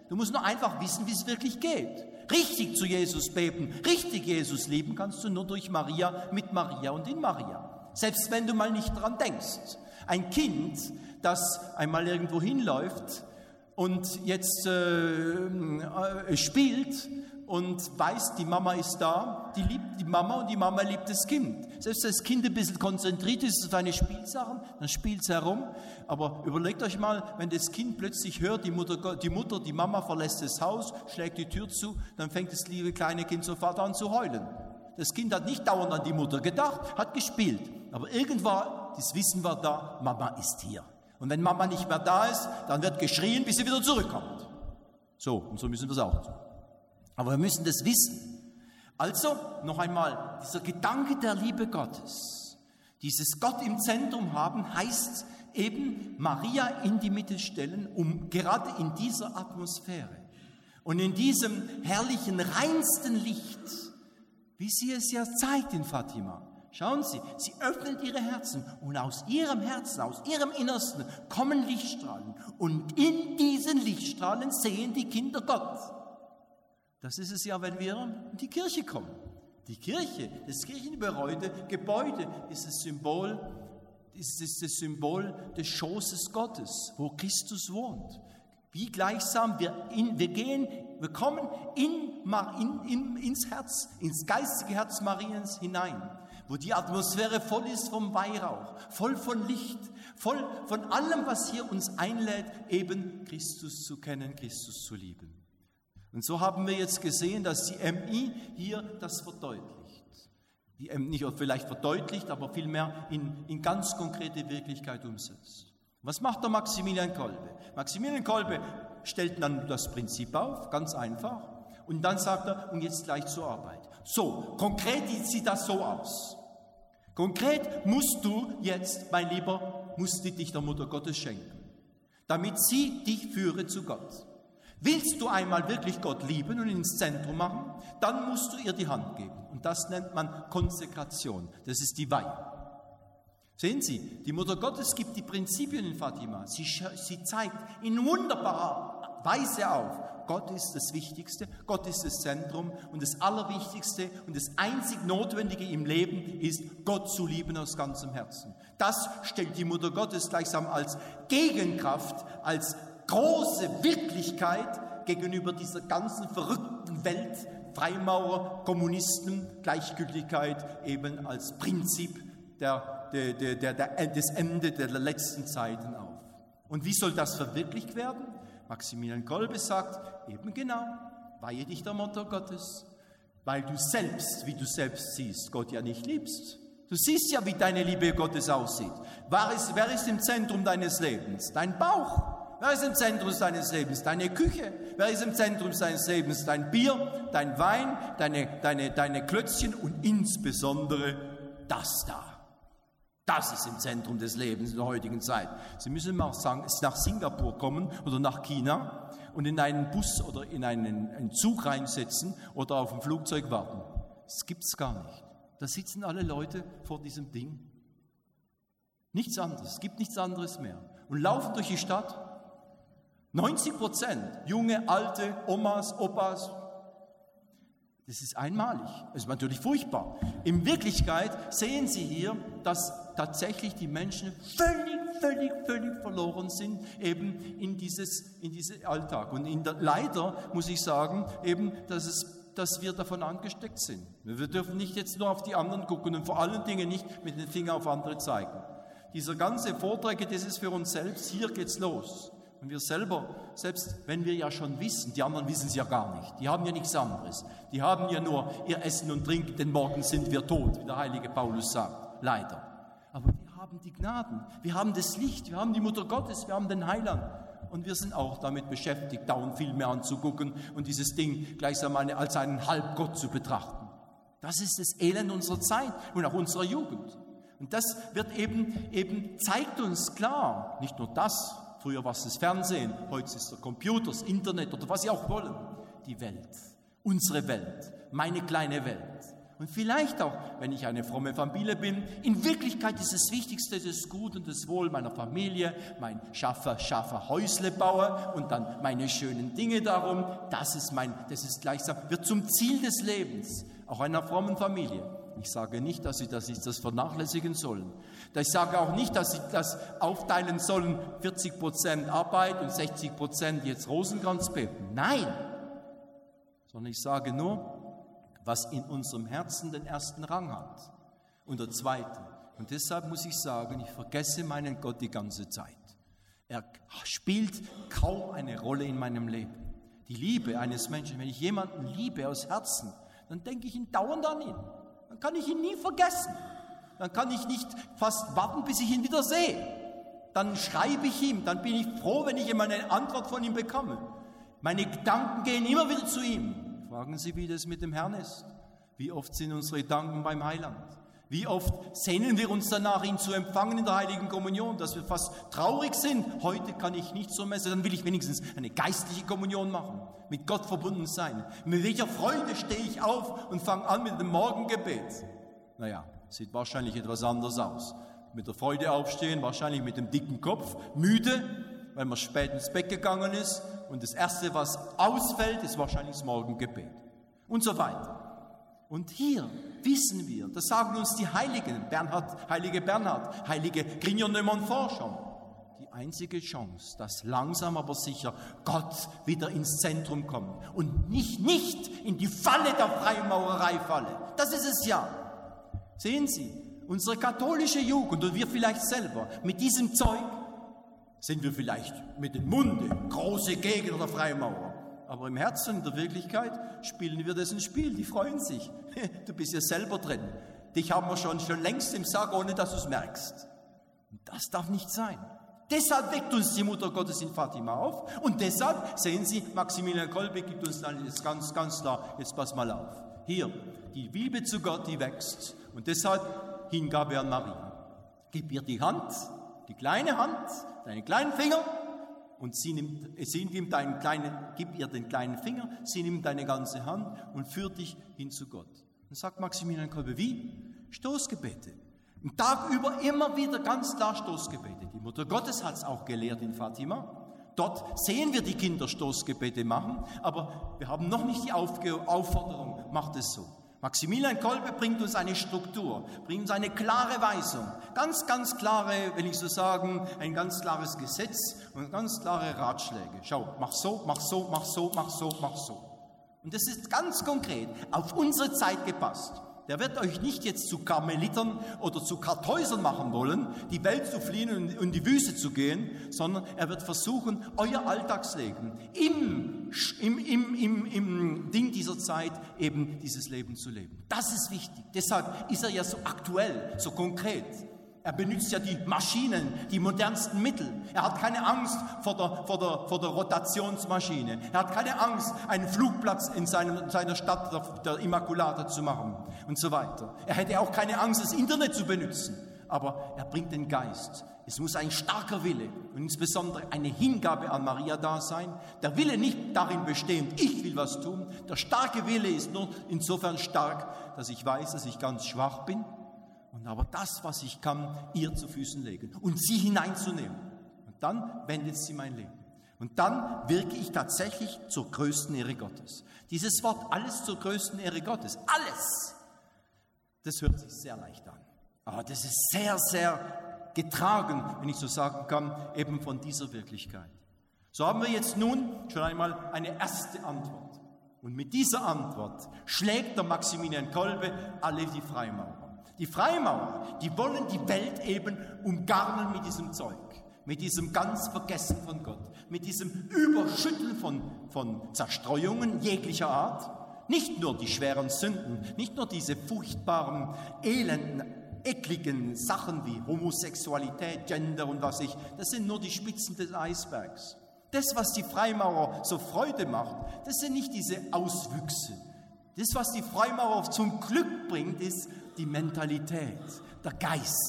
Du musst nur einfach wissen, wie es wirklich geht. Richtig zu Jesus beten, richtig Jesus lieben kannst du nur durch Maria, mit Maria und in Maria. Selbst wenn du mal nicht dran denkst. Ein Kind, das einmal irgendwo hinläuft und jetzt äh, äh, spielt und weiß, die Mama ist da, die liebt die Mama und die Mama liebt das Kind. Selbst wenn das Kind ein bisschen konzentriert ist auf seine Spielsachen, dann spielt es herum. Aber überlegt euch mal, wenn das Kind plötzlich hört, die Mutter, die Mutter, die Mama verlässt das Haus, schlägt die Tür zu, dann fängt das liebe kleine Kind sofort an zu heulen. Das Kind hat nicht dauernd an die Mutter gedacht, hat gespielt. Aber irgendwann, das Wissen war da, Mama ist hier. Und wenn Mama nicht mehr da ist, dann wird geschrien, bis sie wieder zurückkommt. So, und so müssen wir es auch tun. Aber wir müssen das wissen. Also, noch einmal, dieser Gedanke der Liebe Gottes, dieses Gott im Zentrum haben, heißt eben Maria in die Mitte stellen, um gerade in dieser Atmosphäre und in diesem herrlichen, reinsten Licht, wie sie es ja zeigt in Fatima. Schauen Sie, sie öffnet ihre Herzen und aus ihrem Herzen, aus ihrem Innersten kommen Lichtstrahlen und in diesen Lichtstrahlen sehen die Kinder Gott. Das ist es ja, wenn wir in die Kirche kommen. Die Kirche, das Kirchengebäude, Gebäude ist das Symbol, ist das Symbol des Schoßes Gottes, wo Christus wohnt. Wie gleichsam wir, in, wir gehen, wir kommen in, in, in, ins Herz, ins geistige Herz Mariens hinein, wo die Atmosphäre voll ist vom Weihrauch, voll von Licht, voll von allem, was hier uns einlädt, eben Christus zu kennen, Christus zu lieben. Und so haben wir jetzt gesehen, dass die M I hier das verdeutlicht. Die M I nicht vielleicht verdeutlicht, aber vielmehr in, in ganz konkrete Wirklichkeit umsetzt. Was macht der Maximilian Kolbe? Maximilian Kolbe stellt dann das Prinzip auf, ganz einfach, und dann sagt er, und jetzt gleich zur Arbeit. So, konkret sieht das so aus. Konkret musst du jetzt, mein Lieber, musst du dich der Mutter Gottes schenken, damit sie dich führe zu Gott. Willst du einmal wirklich Gott lieben und ins Zentrum machen, dann musst du ihr die Hand geben. Und das nennt man Konsekration. Das ist die Weihe. Sehen Sie, die Mutter Gottes gibt die Prinzipien in Fatima. Sie, sie zeigt in wunderbarer Weise auf, Gott ist das Wichtigste, Gott ist das Zentrum und das Allerwichtigste und das einzig Notwendige im Leben ist, Gott zu lieben aus ganzem Herzen. Das stellt die Mutter Gottes gleichsam als Gegenkraft, als große Wirklichkeit gegenüber dieser ganzen verrückten Welt, Freimaurer, Kommunisten, Gleichgültigkeit eben als Prinzip der, der, der, der, der, des Ende der letzten Zeiten auf. Und wie soll das verwirklicht werden? Maximilian Kolbe sagt, eben genau, weihe dich der Mutter Gottes, weil du selbst, wie du selbst siehst, Gott ja nicht liebst. Du siehst ja, wie deine Liebe Gottes aussieht. Wer ist, wer ist im Zentrum deines Lebens? Dein Bauch. Wer ist im Zentrum deines Lebens? Deine Küche. Wer ist im Zentrum deines Lebens? Dein Bier, dein Wein, deine, deine, deine Klötzchen und insbesondere das da. Das ist im Zentrum des Lebens in der heutigen Zeit. Sie müssen mal sagen, nach Singapur kommen oder nach China und in einen Bus oder in einen, einen Zug reinsetzen oder auf ein Flugzeug warten. Das gibt es gar nicht. Da sitzen alle Leute vor diesem Ding. Nichts anderes. Es gibt nichts anderes mehr. Und laufen durch die Stadt. neunzig Prozent junge, alte, Omas, Opas. Das ist einmalig. Das ist natürlich furchtbar. In Wirklichkeit sehen Sie hier, dass tatsächlich die Menschen völlig, völlig, völlig verloren sind eben in dieses, in diesen Alltag. Und in der, leider muss ich sagen, eben, dass, es, dass wir davon angesteckt sind. Wir dürfen nicht jetzt nur auf die anderen gucken und vor allen Dingen nicht mit dem Finger auf andere zeigen. Dieser ganze Vortrag, das ist für uns selbst, hier geht's los. Und wir selber, selbst wenn wir ja schon wissen, die anderen wissen es ja gar nicht, die haben ja nichts anderes. Die haben ja nur ihr Essen und Trinken, denn morgen sind wir tot, wie der heilige Paulus sagt, leider. Aber wir haben die Gnaden, wir haben das Licht, wir haben die Mutter Gottes, wir haben den Heiland. Und wir sind auch damit beschäftigt, dauernd viel mehr anzugucken und dieses Ding gleichsam als einen Halbgott zu betrachten. Das ist das Elend unserer Zeit und auch unserer Jugend. Und das wird eben, eben zeigt uns klar, nicht nur das, früher war es das Fernsehen, heute ist der Computer, das Internet oder was Sie auch wollen. Die Welt, unsere Welt, meine kleine Welt. Und vielleicht auch, wenn ich eine fromme Familie bin, in Wirklichkeit ist das Wichtigste das Gut und das Wohl meiner Familie, mein scharfer, scharfer Häuslebauer und dann meine schönen Dinge darum. Das ist mein, das ist gleichsam, wird zum Ziel des Lebens, auch einer frommen Familie. Ich sage nicht, dass sie das, das vernachlässigen sollen. Ich sage auch nicht, dass sie das aufteilen sollen, vierzig Prozent Arbeit und sechzig Prozent jetzt Rosenkranz beten. Nein, sondern ich sage nur, was in unserem Herzen den ersten Rang hat und der zweite. Und deshalb muss ich sagen, ich vergesse meinen Gott die ganze Zeit. Er spielt kaum eine Rolle in meinem Leben. Die Liebe eines Menschen, wenn ich jemanden liebe aus Herzen, dann denke ich ihn dauernd an ihn. Dann kann ich ihn nie vergessen. Dann kann ich nicht fast warten, bis ich ihn wieder sehe. Dann schreibe ich ihm, dann bin ich froh, wenn ich immer eine Antwort von ihm bekomme. Meine Gedanken gehen immer wieder zu ihm. Fragen Sie, wie das mit dem Herrn ist. Wie oft sind unsere Gedanken beim Heiland? Wie oft sehnen wir uns danach, ihn zu empfangen in der Heiligen Kommunion, dass wir fast traurig sind. Heute kann ich nicht zur Messe, dann will ich wenigstens eine geistliche Kommunion machen, mit Gott verbunden sein. Mit welcher Freude stehe ich auf und fange an mit dem Morgengebet? Naja, sieht wahrscheinlich etwas anders aus. Mit der Freude aufstehen, wahrscheinlich mit dem dicken Kopf, müde, weil man spät ins Bett gegangen ist und das Erste, was ausfällt, ist wahrscheinlich das Morgengebet und so weiter. Und hier wissen wir, das sagen uns die Heiligen, Bernhard, heilige Bernhard, heilige Grignon de Montfort schon, die einzige Chance, dass langsam aber sicher Gott wieder ins Zentrum kommt und nicht, nicht in die Falle der Freimaurerei falle. Das ist es ja. Sehen Sie, unsere katholische Jugend und wir vielleicht selber mit diesem Zeug sind wir vielleicht mit dem Munde große Gegner der Freimaurer. Aber im Herzen, in der Wirklichkeit, spielen wir das ein Spiel. Die freuen sich. Du bist ja selber drin. Dich haben wir schon, schon längst im Sack, ohne dass du es merkst. Und das darf nicht sein. Deshalb weckt uns die Mutter Gottes in Fatima auf. Und deshalb, sehen Sie, Maximilian Kolbe gibt uns dann jetzt ganz, ganz klar, jetzt pass mal auf. Hier, die Liebe zu Gott, die wächst. Und deshalb Hingabe an Maria. Gib ihr die Hand, die kleine Hand, deinen kleinen Finger, und sie nimmt, sie nimmt deinen kleinen, gib ihr den kleinen Finger, sie nimmt deine ganze Hand und führt dich hin zu Gott. Dann sagt Maximilian Kolbe, wie? Stoßgebete. Am Tag über immer wieder ganz klar Stoßgebete. Die Mutter Gottes hat es auch gelehrt in Fatima. Dort sehen wir die Kinder Stoßgebete machen, aber wir haben noch nicht die Aufge- Aufforderung, macht es so. Maximilian Kolbe bringt uns eine Struktur, bringt uns eine klare Weisung, ganz, ganz klare, will ich so sagen, ein ganz klares Gesetz und ganz klare Ratschläge. Schau, mach so, mach so, mach so, mach so, mach so. Und das ist ganz konkret auf unsere Zeit gepasst. Der wird euch nicht jetzt zu Karmelitern oder zu Kartäusern machen wollen, die Welt zu fliehen und in die Wüste zu gehen, sondern er wird versuchen, euer Alltagsleben im, im, im, im, im Ding dieser Zeit eben dieses Leben zu leben. Das ist wichtig. Deshalb ist er ja so aktuell, so konkret. Er benutzt ja die Maschinen, die modernsten Mittel. Er hat keine Angst vor der, vor der, vor der Rotationsmaschine. Er hat keine Angst, einen Flugplatz in seinem, seiner Stadt, der, der Immaculata, zu machen und so weiter. Er hätte auch keine Angst, das Internet zu benutzen. Aber er bringt den Geist. Es muss ein starker Wille und insbesondere eine Hingabe an Maria da sein. Der Wille nicht darin bestehen, ich will was tun. Der starke Wille ist nur insofern stark, dass ich weiß, dass ich ganz schwach bin. Und aber das, was ich kann, ihr zu Füßen legen und sie hineinzunehmen. Und dann wendet sie mein Leben. Und dann wirke ich tatsächlich zur größten Ehre Gottes. Dieses Wort, alles zur größten Ehre Gottes, alles, das hört sich sehr leicht an. Aber das ist sehr, sehr getragen, wenn ich so sagen kann, eben von dieser Wirklichkeit. So haben wir jetzt nun schon einmal eine erste Antwort. Und mit dieser Antwort schlägt der Maximilian Kolbe alle die Freimaurer. Die Freimaurer, die wollen die Welt eben umgarnen mit diesem Zeug, mit diesem ganz Vergessen von Gott, mit diesem Überschütteln von, von Zerstreuungen jeglicher Art. Nicht nur die schweren Sünden, nicht nur diese furchtbaren, elenden, ekligen Sachen wie Homosexualität, Gender und was ich, das sind nur die Spitzen des Eisbergs. Das, was die Freimaurer so Freude macht, das sind nicht diese Auswüchse. Das, was die Freimaurer zum Glück bringt, ist die Mentalität, der Geist,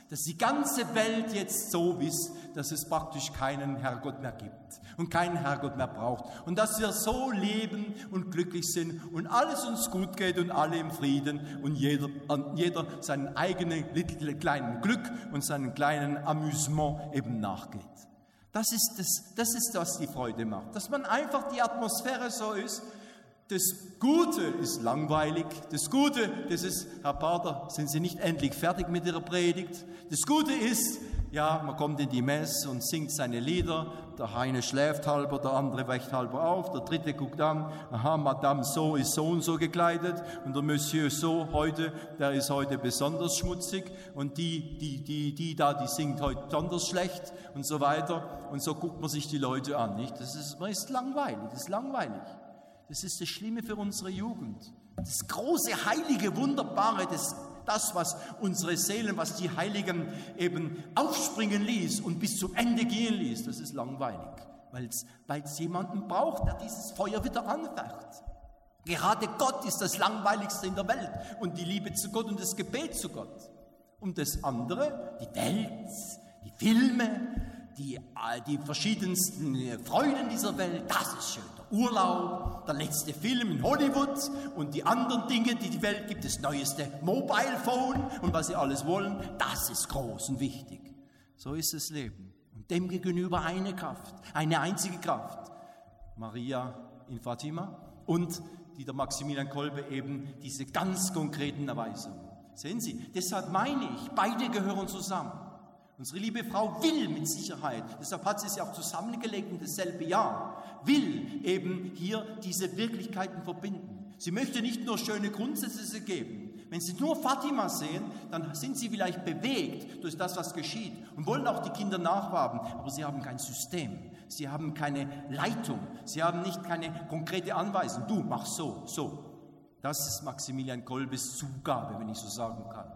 dass die ganze Welt jetzt so ist, dass es praktisch keinen Herrgott mehr gibt und keinen Herrgott mehr braucht. Und dass wir so leben und glücklich sind und alles uns gut geht und alle im Frieden und jeder, jeder seinen eigenen kleinen Glück und seinen kleinen Amüsement eben nachgeht. Das ist das, das ist, was die Freude macht. Dass man einfach die Atmosphäre so ist. Das Gute ist langweilig. Das Gute, das ist, Herr Pater, sind Sie nicht endlich fertig mit Ihrer Predigt? Das Gute ist, ja, man kommt in die Messe und singt seine Lieder. Der eine schläft halber, der andere wacht halber auf. Der dritte guckt an, aha, Madame so ist so und so gekleidet. Und der Monsieur so heute, der ist heute besonders schmutzig. Und die, die, die, die da, die singt heute besonders schlecht und so weiter. Und so guckt man sich die Leute an, nicht? Das ist, man ist langweilig, das ist langweilig. Das ist das Schlimme für unsere Jugend. Das große, heilige, wunderbare, das, das, was unsere Seelen, was die Heiligen eben aufspringen ließ und bis zum Ende gehen ließ, das ist langweilig, weil es jemanden braucht, der dieses Feuer wieder anfacht. Gerade Gott ist das Langweiligste in der Welt und die Liebe zu Gott und das Gebet zu Gott. Und das andere, die Welt, die Filme, die, die verschiedensten Freuden dieser Welt, das ist schön. Der Urlaub, der letzte Film in Hollywood und die anderen Dinge, die die Welt gibt, das neueste Mobile Phone und was sie alles wollen, das ist groß und wichtig. So ist das Leben. Und dem gegenüber eine Kraft, eine einzige Kraft. Maria in Fatima und die der Maximilian Kolbe eben diese ganz konkreten Erweisungen. Sehen Sie, deshalb meine ich, beide gehören zusammen. Unsere liebe Frau will mit Sicherheit, deshalb hat sie es ja auch zusammengelegt in dasselbe Jahr, will eben hier diese Wirklichkeiten verbinden. Sie möchte nicht nur schöne Grundsätze geben. Wenn Sie nur Fatima sehen, dann sind Sie vielleicht bewegt durch das, was geschieht und wollen auch die Kinder nachbaben, aber sie haben kein System, sie haben keine Leitung, sie haben nicht keine konkrete Anweisung. Du, mach so, so. Das ist Maximilian Kolbes Zugabe, wenn ich so sagen kann.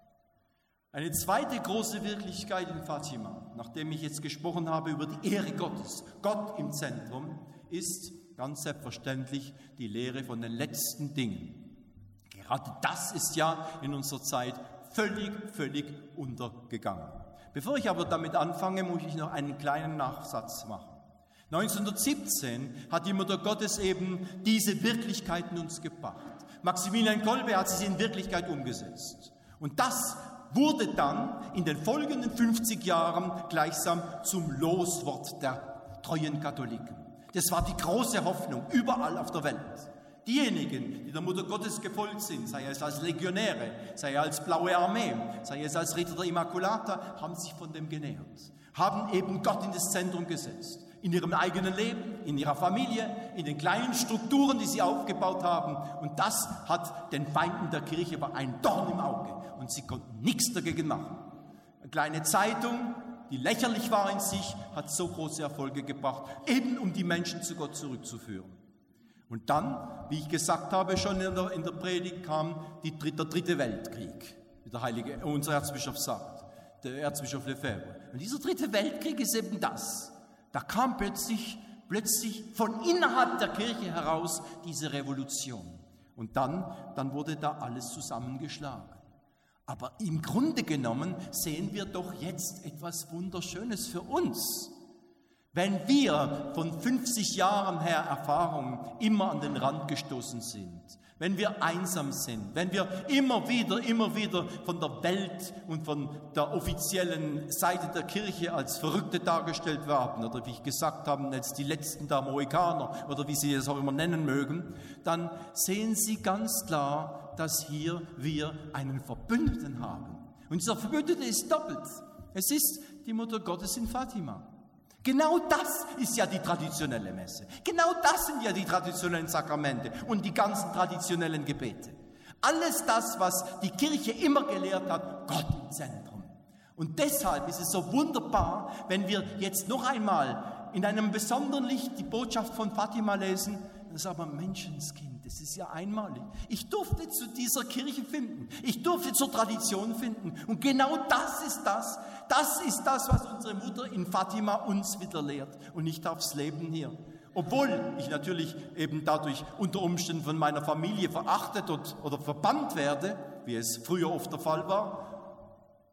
Eine zweite große Wirklichkeit in Fatima, nachdem ich jetzt gesprochen habe über die Ehre Gottes, Gott im Zentrum, ist ganz selbstverständlich die Lehre von den letzten Dingen. Gerade das ist ja in unserer Zeit völlig, völlig untergegangen. Bevor ich aber damit anfange, muss ich noch einen kleinen Nachsatz machen. neunzehnhundertsiebzehn hat die Mutter Gottes eben diese Wirklichkeiten uns gebracht. Maximilian Kolbe hat sie in Wirklichkeit umgesetzt. Und das wurde dann in den folgenden fünfzig Jahren gleichsam zum Loswort der treuen Katholiken. Das war die große Hoffnung überall auf der Welt. Diejenigen, die der Mutter Gottes gefolgt sind, sei es als Legionäre, sei es als Blaue Armee, sei es als Ritter der Immaculata, haben sich von dem genähert, haben eben Gott in das Zentrum gesetzt. In ihrem eigenen Leben, in ihrer Familie, in den kleinen Strukturen, die sie aufgebaut haben. Und das hat den Feinden der Kirche aber ein Dorn im Auge. Und sie konnten nichts dagegen machen. Eine kleine Zeitung, die lächerlich war in sich, hat so große Erfolge gebracht, eben um die Menschen zu Gott zurückzuführen. Und dann, wie ich gesagt habe, schon in der, in der Predigt kam die, der dritte Weltkrieg, wie der Heilige, unser Erzbischof sagt, der Erzbischof Lefebvre. Und dieser dritte Weltkrieg ist eben das. Da kam plötzlich, plötzlich von innerhalb der Kirche heraus diese Revolution. Und dann, dann wurde da alles zusammengeschlagen. Aber im Grunde genommen sehen wir doch jetzt etwas Wunderschönes für uns. Wenn wir von fünfzig Jahren her Erfahrung immer an den Rand gestoßen sind, wenn wir einsam sind, wenn wir immer wieder, immer wieder von der Welt und von der offiziellen Seite der Kirche als Verrückte dargestellt werden, oder wie ich gesagt habe, als die letzten der Mohikaner, oder wie Sie es auch immer nennen mögen, dann sehen Sie ganz klar, dass hier wir einen Verbündeten haben. Und dieser Verbündete ist doppelt. Es ist die Mutter Gottes in Fatima. Genau das ist ja die traditionelle Messe. Genau das sind ja die traditionellen Sakramente und die ganzen traditionellen Gebete. Alles das, was die Kirche immer gelehrt hat, Gott im Zentrum. Und deshalb ist es so wunderbar, wenn wir jetzt noch einmal in einem besonderen Licht die Botschaft von Fatima lesen. Das ist aber Menschenskind, das ist ja einmalig. Ich durfte zu dieser Kirche finden, ich durfte zur Tradition finden. Und genau das ist das, das ist das, was unsere Mutter in Fatima uns wieder lehrt und nicht aufs Leben hier. Obwohl ich natürlich eben dadurch unter Umständen von meiner Familie verachtet oder verbannt werde, wie es früher oft der Fall war,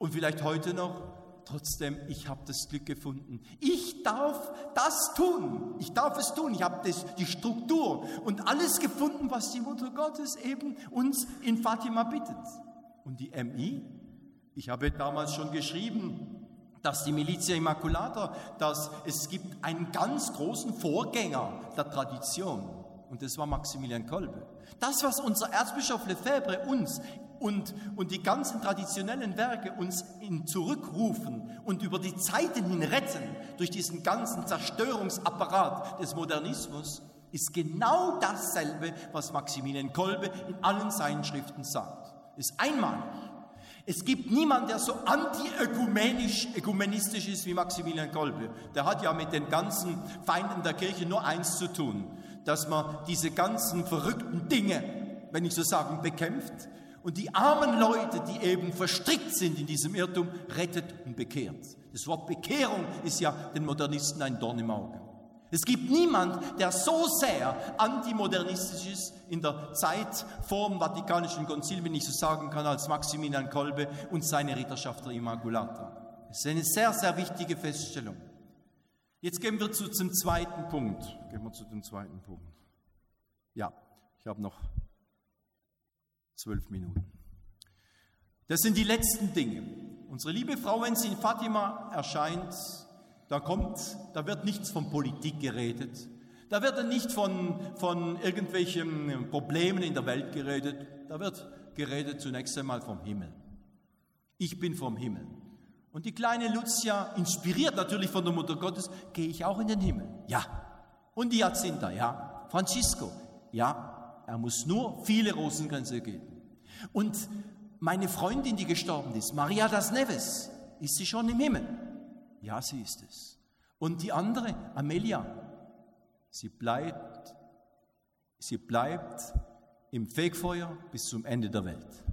Und vielleicht heute noch, trotzdem, ich habe das Glück gefunden. Ich darf das tun. Ich darf es tun. Ich habe die Struktur und alles gefunden, was die Mutter Gottes eben uns in Fatima bittet. Und die M I, ich habe damals schon geschrieben, dass die Militia Immaculata, dass es gibt einen ganz großen Vorgänger der Tradition. Und das war Maximilian Kolbe. Das, was unser Erzbischof Lefebvre uns und, und die ganzen traditionellen Werke uns in zurückrufen und über die Zeiten hin retten, durch diesen ganzen Zerstörungsapparat des Modernismus, ist genau dasselbe, was Maximilian Kolbe in allen seinen Schriften sagt. Ist einmalig. Es gibt niemanden, der so anti-ökumenisch, ökumenistisch ist wie Maximilian Kolbe. Der hat ja mit den ganzen Feinden der Kirche nur eins zu tun, dass man diese ganzen verrückten Dinge, wenn ich so sagen, bekämpft und die armen Leute, die eben verstrickt sind in diesem Irrtum, rettet und bekehrt. Das Wort Bekehrung ist ja den Modernisten ein Dorn im Auge. Es gibt niemanden, der so sehr antimodernistisch ist in der Zeit vor dem Vatikanischen Konzil, wenn ich so sagen kann, als Maximilian Kolbe und seine Ritterschaft der Immaculata. Das ist eine sehr, sehr wichtige Feststellung. Jetzt gehen wir zu, zum zweiten Punkt. Gehen wir zu dem zweiten Punkt. Ja, ich habe noch zwölf Minuten. Das sind die letzten Dinge. Unsere liebe Frau, wenn sie in Fatima erscheint, da kommt, da wird nichts von Politik geredet. Da wird nicht von, von irgendwelchen Problemen in der Welt geredet. Da wird geredet zunächst einmal vom Himmel. Ich bin vom Himmel. Und die kleine Lucia, inspiriert natürlich von der Mutter Gottes, gehe ich auch in den Himmel? Ja. Und die Jacinta? Ja. Francisco? Ja. Er muss nur viele Rosenkränze geben. Und meine Freundin, die gestorben ist, Maria das Neves, ist sie schon im Himmel? Ja, sie ist es. Und die andere, Amelia, sie bleibt, sie bleibt im Fegfeuer bis zum Ende der Welt.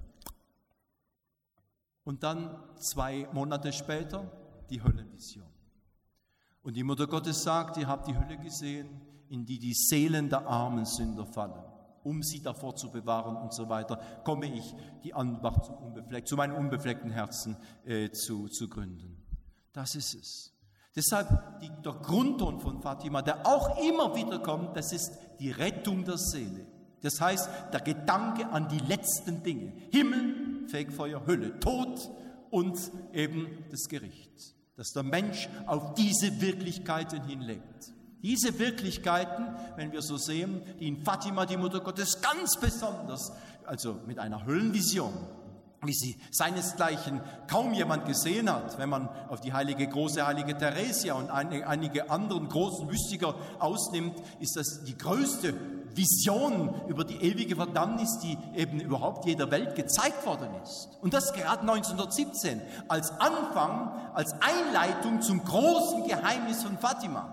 Und dann zwei Monate später die Höllenvision. Und die Mutter Gottes sagt, ihr habt die Hölle gesehen, in die die Seelen der armen Sünder fallen. Um sie davor zu bewahren und so weiter, komme ich, die Andacht zum unbefleckt, zu meinem unbefleckten Herzen äh, zu, zu gründen. Das ist es. Deshalb die, der Grundton von Fatima, der auch immer wieder kommt, das ist die Rettung der Seele. Das heißt, der Gedanke an die letzten Dinge. Himmel, Fegfeuer, Hölle, Tod und eben das Gericht. Dass der Mensch auf diese Wirklichkeiten hinlebt. Diese Wirklichkeiten, wenn wir so sehen, die in Fatima die Mutter Gottes ganz besonders, also mit einer Höllenvision, wie sie seinesgleichen kaum jemand gesehen hat, wenn man auf die heilige, große heilige Theresia und einige anderen großen Mystiker ausnimmt, ist das die größte Vision über die ewige Verdammnis, die eben überhaupt jeder Welt gezeigt worden ist. Und das gerade neunzehnhundertsiebzehn, als Anfang, als Einleitung zum großen Geheimnis von Fatima.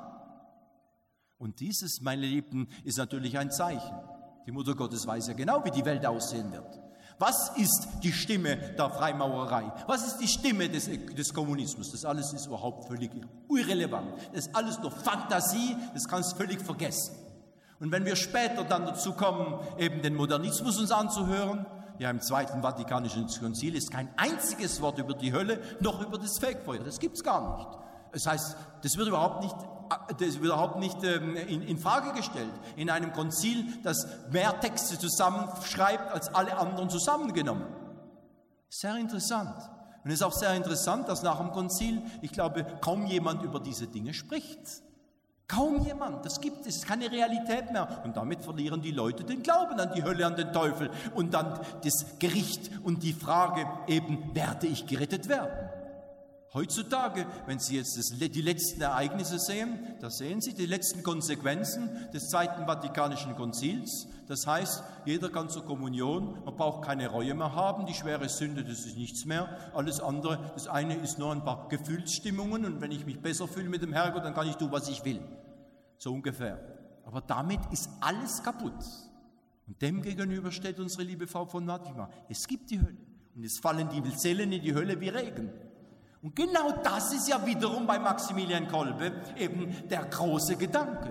Und dieses, meine Lieben, ist natürlich ein Zeichen. Die Mutter Gottes weiß ja genau, wie die Welt aussehen wird. Was ist die Stimme der Freimaurerei? Was ist die Stimme des, des Kommunismus? Das alles ist überhaupt völlig irrelevant. Das ist alles nur Fantasie, das kannst du völlig vergessen. Und wenn wir später dann dazu kommen, eben den Modernismus uns anzuhören, ja, im Zweiten Vatikanischen Konzil ist kein einziges Wort über die Hölle, noch über das Fegfeuer. Das gibt es gar nicht. Das heißt, das wird überhaupt nicht, das wird überhaupt nicht ähm, in, in Frage gestellt. In einem Konzil, das mehr Texte zusammenschreibt als alle anderen zusammengenommen. Sehr interessant. Und es ist auch sehr interessant, dass nach dem Konzil, ich glaube, kaum jemand über diese Dinge spricht. Kaum jemand. Das gibt es. Es ist keine Realität mehr. Und damit verlieren die Leute den Glauben an die Hölle, an den Teufel und dann das Gericht und die Frage eben, werde ich gerettet werden? Heutzutage, wenn Sie jetzt das, die letzten Ereignisse sehen, da sehen Sie die letzten Konsequenzen des Zweiten Vatikanischen Konzils. Das heißt, jeder kann zur Kommunion, man braucht keine Reue mehr haben, die schwere Sünde, das ist nichts mehr. Alles andere, das eine ist nur ein paar Gefühlsstimmungen und wenn ich mich besser fühle mit dem Herrgott, dann kann ich tun, was ich will. So ungefähr. Aber damit ist alles kaputt. Und dem gegenüber steht unsere liebe Frau von Fatima. Es gibt die Hölle und es fallen die Seelen in die Hölle wie Regen. Und genau das ist ja wiederum bei Maximilian Kolbe eben der große Gedanke.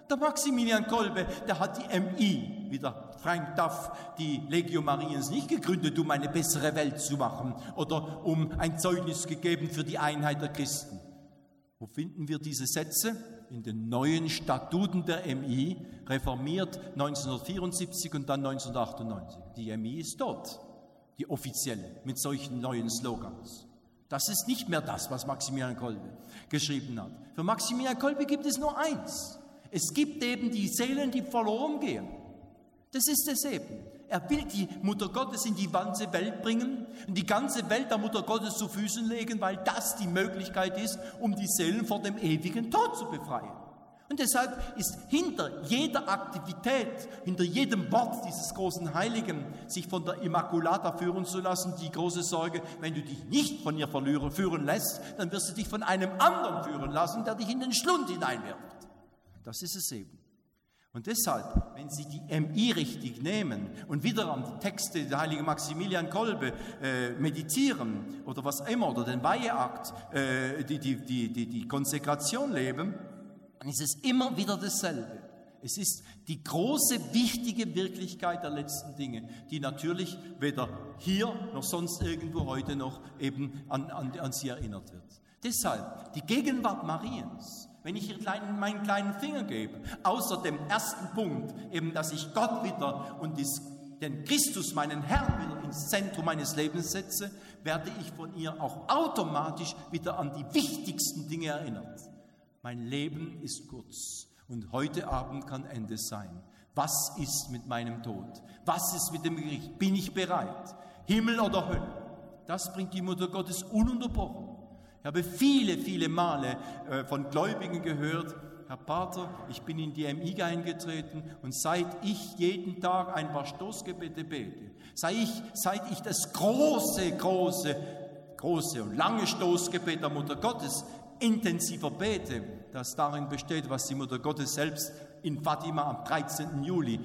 Der Maximilian Kolbe, der hat die M I, wie der Frank Duff, die Legio Mariens nicht gegründet, um eine bessere Welt zu machen oder um ein Zeugnis gegeben für die Einheit der Christen. Wo finden wir diese Sätze? In den neuen Statuten der M I, reformiert neunzehnhundertvierundsiebzig und dann neunzehnhundertachtundneunzig. Die M I ist dort, die offizielle, mit solchen neuen Slogans. Das ist nicht mehr das, was Maximilian Kolbe geschrieben hat. Für Maximilian Kolbe gibt es nur eins. Es gibt eben die Seelen, die verloren gehen. Das ist es eben. Er will die Mutter Gottes in die ganze Welt bringen und die ganze Welt der Mutter Gottes zu Füßen legen, weil das die Möglichkeit ist, um die Seelen vor dem ewigen Tod zu befreien. Und deshalb ist hinter jeder Aktivität, hinter jedem Wort dieses großen Heiligen, sich von der Immaculata führen zu lassen, die große Sorge, wenn du dich nicht von ihr führen lässt, dann wirst du dich von einem anderen führen lassen, der dich in den Schlund hineinwirft. Das ist es eben. Und deshalb, wenn Sie die M I richtig nehmen und wieder an die Texte der heiligen Maximilian Kolbe äh, meditieren oder was immer, oder den Weiheakt, äh, die, die, die, die, die Konsekration leben, dann ist es immer wieder dasselbe. Es ist die große, wichtige Wirklichkeit der letzten Dinge, die natürlich weder hier noch sonst irgendwo heute noch eben an, an, an sie erinnert wird. Deshalb, die Gegenwart Mariens, wenn ich ihr kleinen, meinen kleinen Finger gebe, außer dem ersten Punkt, eben, dass ich Gott wieder und dies, den Christus, meinen Herrn, wieder ins Zentrum meines Lebens setze, werde ich von ihr auch automatisch wieder an die wichtigsten Dinge erinnert. Mein Leben ist kurz und heute Abend kann Ende sein. Was ist mit meinem Tod? Was ist mit dem Gericht? Bin ich bereit? Himmel oder Hölle? Das bringt die Mutter Gottes ununterbrochen. Ich habe viele, viele Male äh, von Gläubigen gehört, Herr Pater, ich bin in die M I eingetreten und seit ich jeden Tag ein paar Stoßgebete bete, seit ich, seit ich das große, große, große und lange Stoßgebet der Mutter Gottes intensiver bete, das darin besteht, was die Mutter Gottes selbst in Fatima am dreizehnten Juli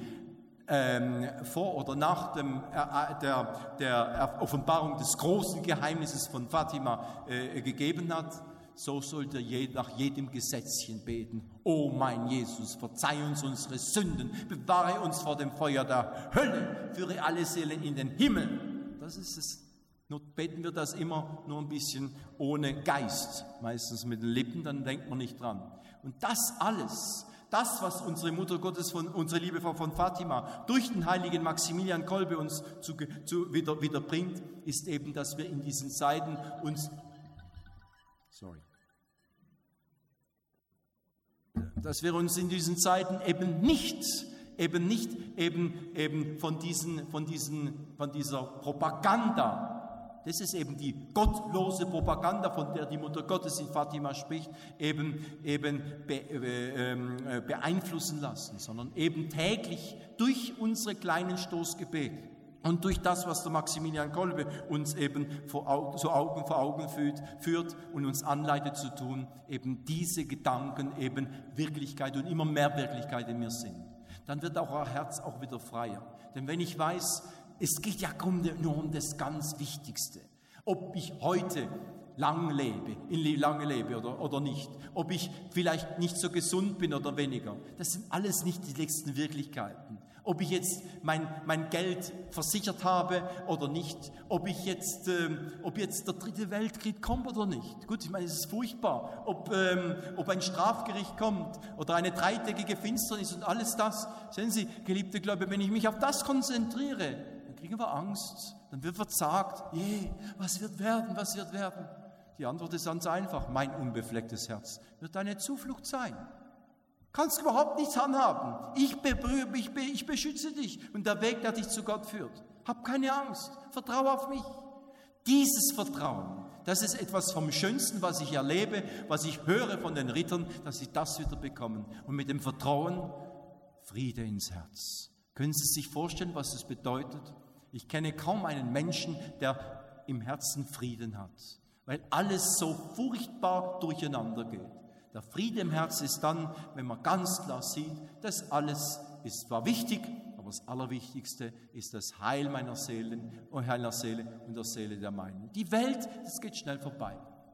Ähm, vor oder nach dem, äh, der, der Offenbarung des großen Geheimnisses von Fatima äh, gegeben hat, so sollte je, nach jedem Gesetzchen beten. O mein Jesus, verzeih uns unsere Sünden, bewahre uns vor dem Feuer der Hölle, führe alle Seelen in den Himmel. Das ist es. Nur beten wir das immer nur ein bisschen ohne Geist, meistens mit den Lippen, dann denkt man nicht dran. Und das alles, das, was unsere Mutter Gottes, von, unsere liebe Frau von Fatima durch den heiligen Maximilian Kolbe uns zu, zu, wieder, wieder bringt, ist eben, dass wir in diesen Zeiten uns, sorry, dass wir uns in diesen Zeiten eben nicht, eben nicht eben, eben von, diesen, von, diesen, von dieser Propaganda, das ist eben die gottlose Propaganda, von der die Mutter Gottes in Fatima spricht, eben, eben be, äh, beeinflussen lassen, sondern eben täglich durch unsere kleinen Stoßgebete und durch das, was der Maximilian Kolbe uns eben vor Augen, so Augen vor Augen führt, führt und uns anleitet zu tun, eben diese Gedanken eben Wirklichkeit und immer mehr Wirklichkeit in mir sind. Dann wird auch euer Herz auch wieder freier. Denn wenn ich weiß, es geht ja nur um das ganz Wichtigste. Ob ich heute lang lebe, lange lebe oder, oder nicht. Ob ich vielleicht nicht so gesund bin oder weniger. Das sind alles nicht die letzten Wirklichkeiten. Ob ich jetzt mein, mein Geld versichert habe oder nicht. Ob ich jetzt, ähm, ob jetzt der dritte Weltkrieg kommt oder nicht. Gut, ich meine, es ist furchtbar. Ob, ähm, ob ein Strafgericht kommt oder eine dreitägige Finsternis und alles das. Sehen Sie, geliebte Gläubige, wenn ich mich auf das konzentriere, kriegen wir Angst, dann wird verzagt. Je, was wird werden, was wird werden? Die Antwort ist ganz einfach. Mein unbeflecktes Herz wird deine Zuflucht sein. Kannst überhaupt nichts anhaben. Ich, bebrühe, ich, be, ich beschütze dich und der Weg, der dich zu Gott führt. Hab keine Angst, vertraue auf mich. Dieses Vertrauen, das ist etwas vom Schönsten, was ich erlebe, was ich höre von den Rittern, dass sie das wieder bekommen. Und mit dem Vertrauen Friede ins Herz. Können Sie sich vorstellen, was das bedeutet? Ich kenne kaum einen Menschen, der im Herzen Frieden hat, weil alles so furchtbar durcheinander geht. Der Friede im Herzen ist dann, wenn man ganz klar sieht, das alles ist zwar wichtig, aber das Allerwichtigste ist das Heil meiner Seelen, Heil der Seele und der Seele der meinen. Die Welt, das geht schnell vorbei.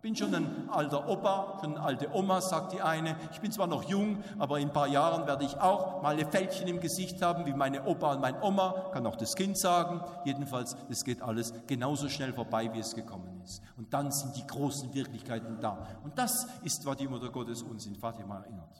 Bin schon ein alter Opa, schon eine alte Oma, sagt die eine. Ich bin zwar noch jung, aber in ein paar Jahren werde ich auch mal ein Fältchen im Gesicht haben, wie meine Opa und meine Oma, kann auch das Kind sagen. Jedenfalls, es geht alles genauso schnell vorbei, wie es gekommen ist. Und dann sind die großen Wirklichkeiten da. Und das ist, was die Mutter Gottes uns in Fatima erinnert.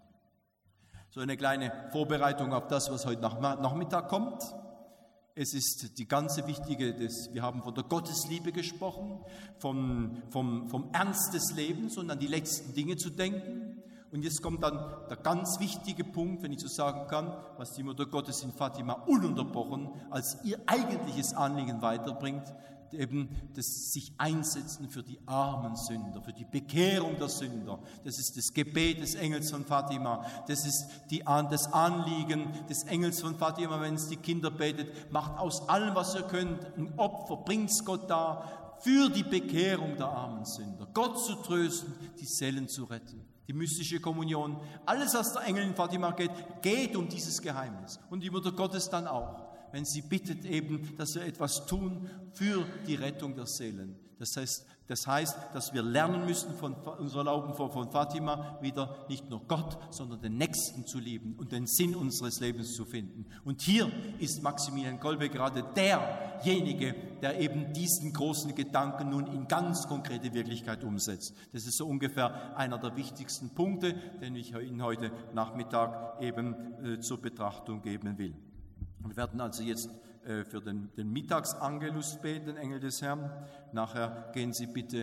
So eine kleine Vorbereitung auf das, was heute Nachmittag kommt. Es ist die ganze wichtige, das, wir haben von der Gottesliebe gesprochen, vom, vom, vom Ernst des Lebens und an die letzten Dinge zu denken. Und jetzt kommt dann der ganz wichtige Punkt, wenn ich so sagen kann, was die Mutter Gottes in Fatima ununterbrochen als ihr eigentliches Anliegen weiterbringt, eben das sich einsetzen für die armen Sünder, für die Bekehrung der Sünder. Das ist das Gebet des Engels von Fatima. Das ist die, das Anliegen des Engels von Fatima, wenn es die Kinder betet. Macht aus allem, was ihr könnt, ein Opfer, bringt es Gott dar für die Bekehrung der armen Sünder. Gott zu trösten, die Seelen zu retten. Die mystische Kommunion, alles, was der Engel in Fatima geht, geht um dieses Geheimnis. Und die Mutter Gottes dann auch, wenn sie bittet eben, dass wir etwas tun für die Rettung der Seelen. Das heißt, das heißt, dass wir lernen müssen von unserer Lauben von Fatima wieder nicht nur Gott, sondern den Nächsten zu lieben und den Sinn unseres Lebens zu finden. Und hier ist Maximilian Kolbe gerade derjenige, der eben diesen großen Gedanken nun in ganz konkrete Wirklichkeit umsetzt. Das ist so ungefähr einer der wichtigsten Punkte, den ich Ihnen heute Nachmittag eben äh, zur Betrachtung geben will. Wir werden also jetzt äh, für den, den Mittagsangelus beten, Engel des Herrn. Nachher gehen Sie bitte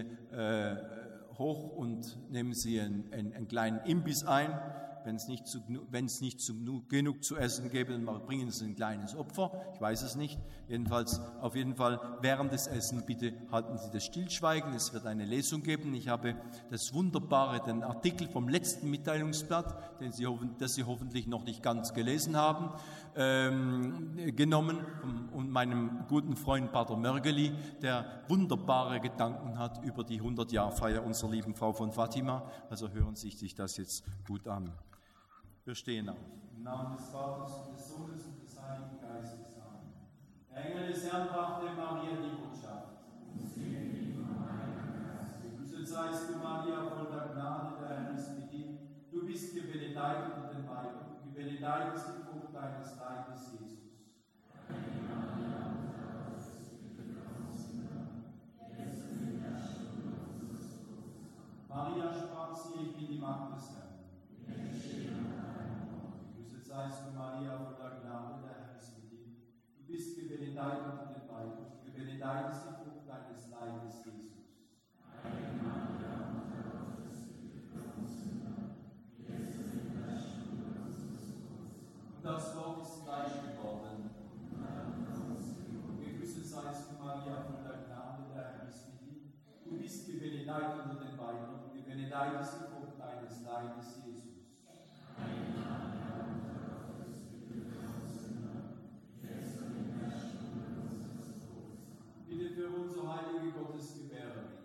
äh, hoch und nehmen Sie einen, einen, einen kleinen Imbiss ein. Wenn es nicht, zu, wenn es nicht zu, genug zu essen gäbe, dann bringen Sie ein kleines Opfer. Ich weiß es nicht. Jedenfalls, auf jeden Fall, während des Essens bitte halten Sie das Stillschweigen. Es wird eine Lesung geben. Ich habe das wunderbare, den Artikel vom letzten Mitteilungsblatt, den Sie, das Sie hoffentlich noch nicht ganz gelesen haben, ähm, genommen und meinem guten Freund Pater Mörgeli, der wunderbare Gedanken hat über die hundert-Jahr-Feier unserer lieben Frau von Fatima. Also hören Sie sich das jetzt gut an. Wir stehen auf. Im Namen des Vaters und des Sohnes und des Heiligen Geistes. Amen. Der Engel des Herrn brachte Maria die Botschaft. Gegrüßet seist du, Maria, voll der Gnade, der Herr ist mit dir. Du bist gebenedeit unter den Weibern. Gebenedeit ist die Frucht deines Leibes, Jesus. Maria sprach sie, ich bin die Magd des Herrn. Gegrüßet seist du, Maria, voll der Gnade, der Herr ist mit dir. Du bist gebenedeit unter den Weibern. Gebenedeit ist die Frucht deines Leibes, Jesus. Und das Wort ist Fleisch geworden. Gegrüßet seist du, Maria, voll der Gnade, der Herr ist mit dir. Du bist gebenedeit unter den Weibern. Gebenedeit ist die Frucht deines Leibes, Jesus. Bitte für unsere heilige Gottesgebärerin.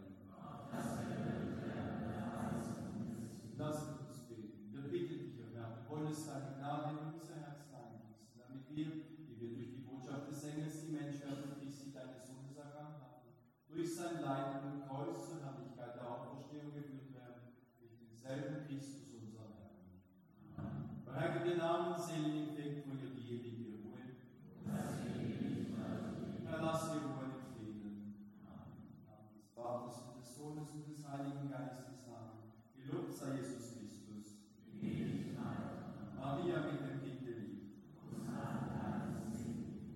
Lass uns beten. Wir bitten dich, o Herr, du wolltest deine Gnade in unser Herz eingießen, damit wir, die wir durch die Botschaft des Engels die Menschwerdung Christi deines Sohnes erkannt haben, durch sein Leiden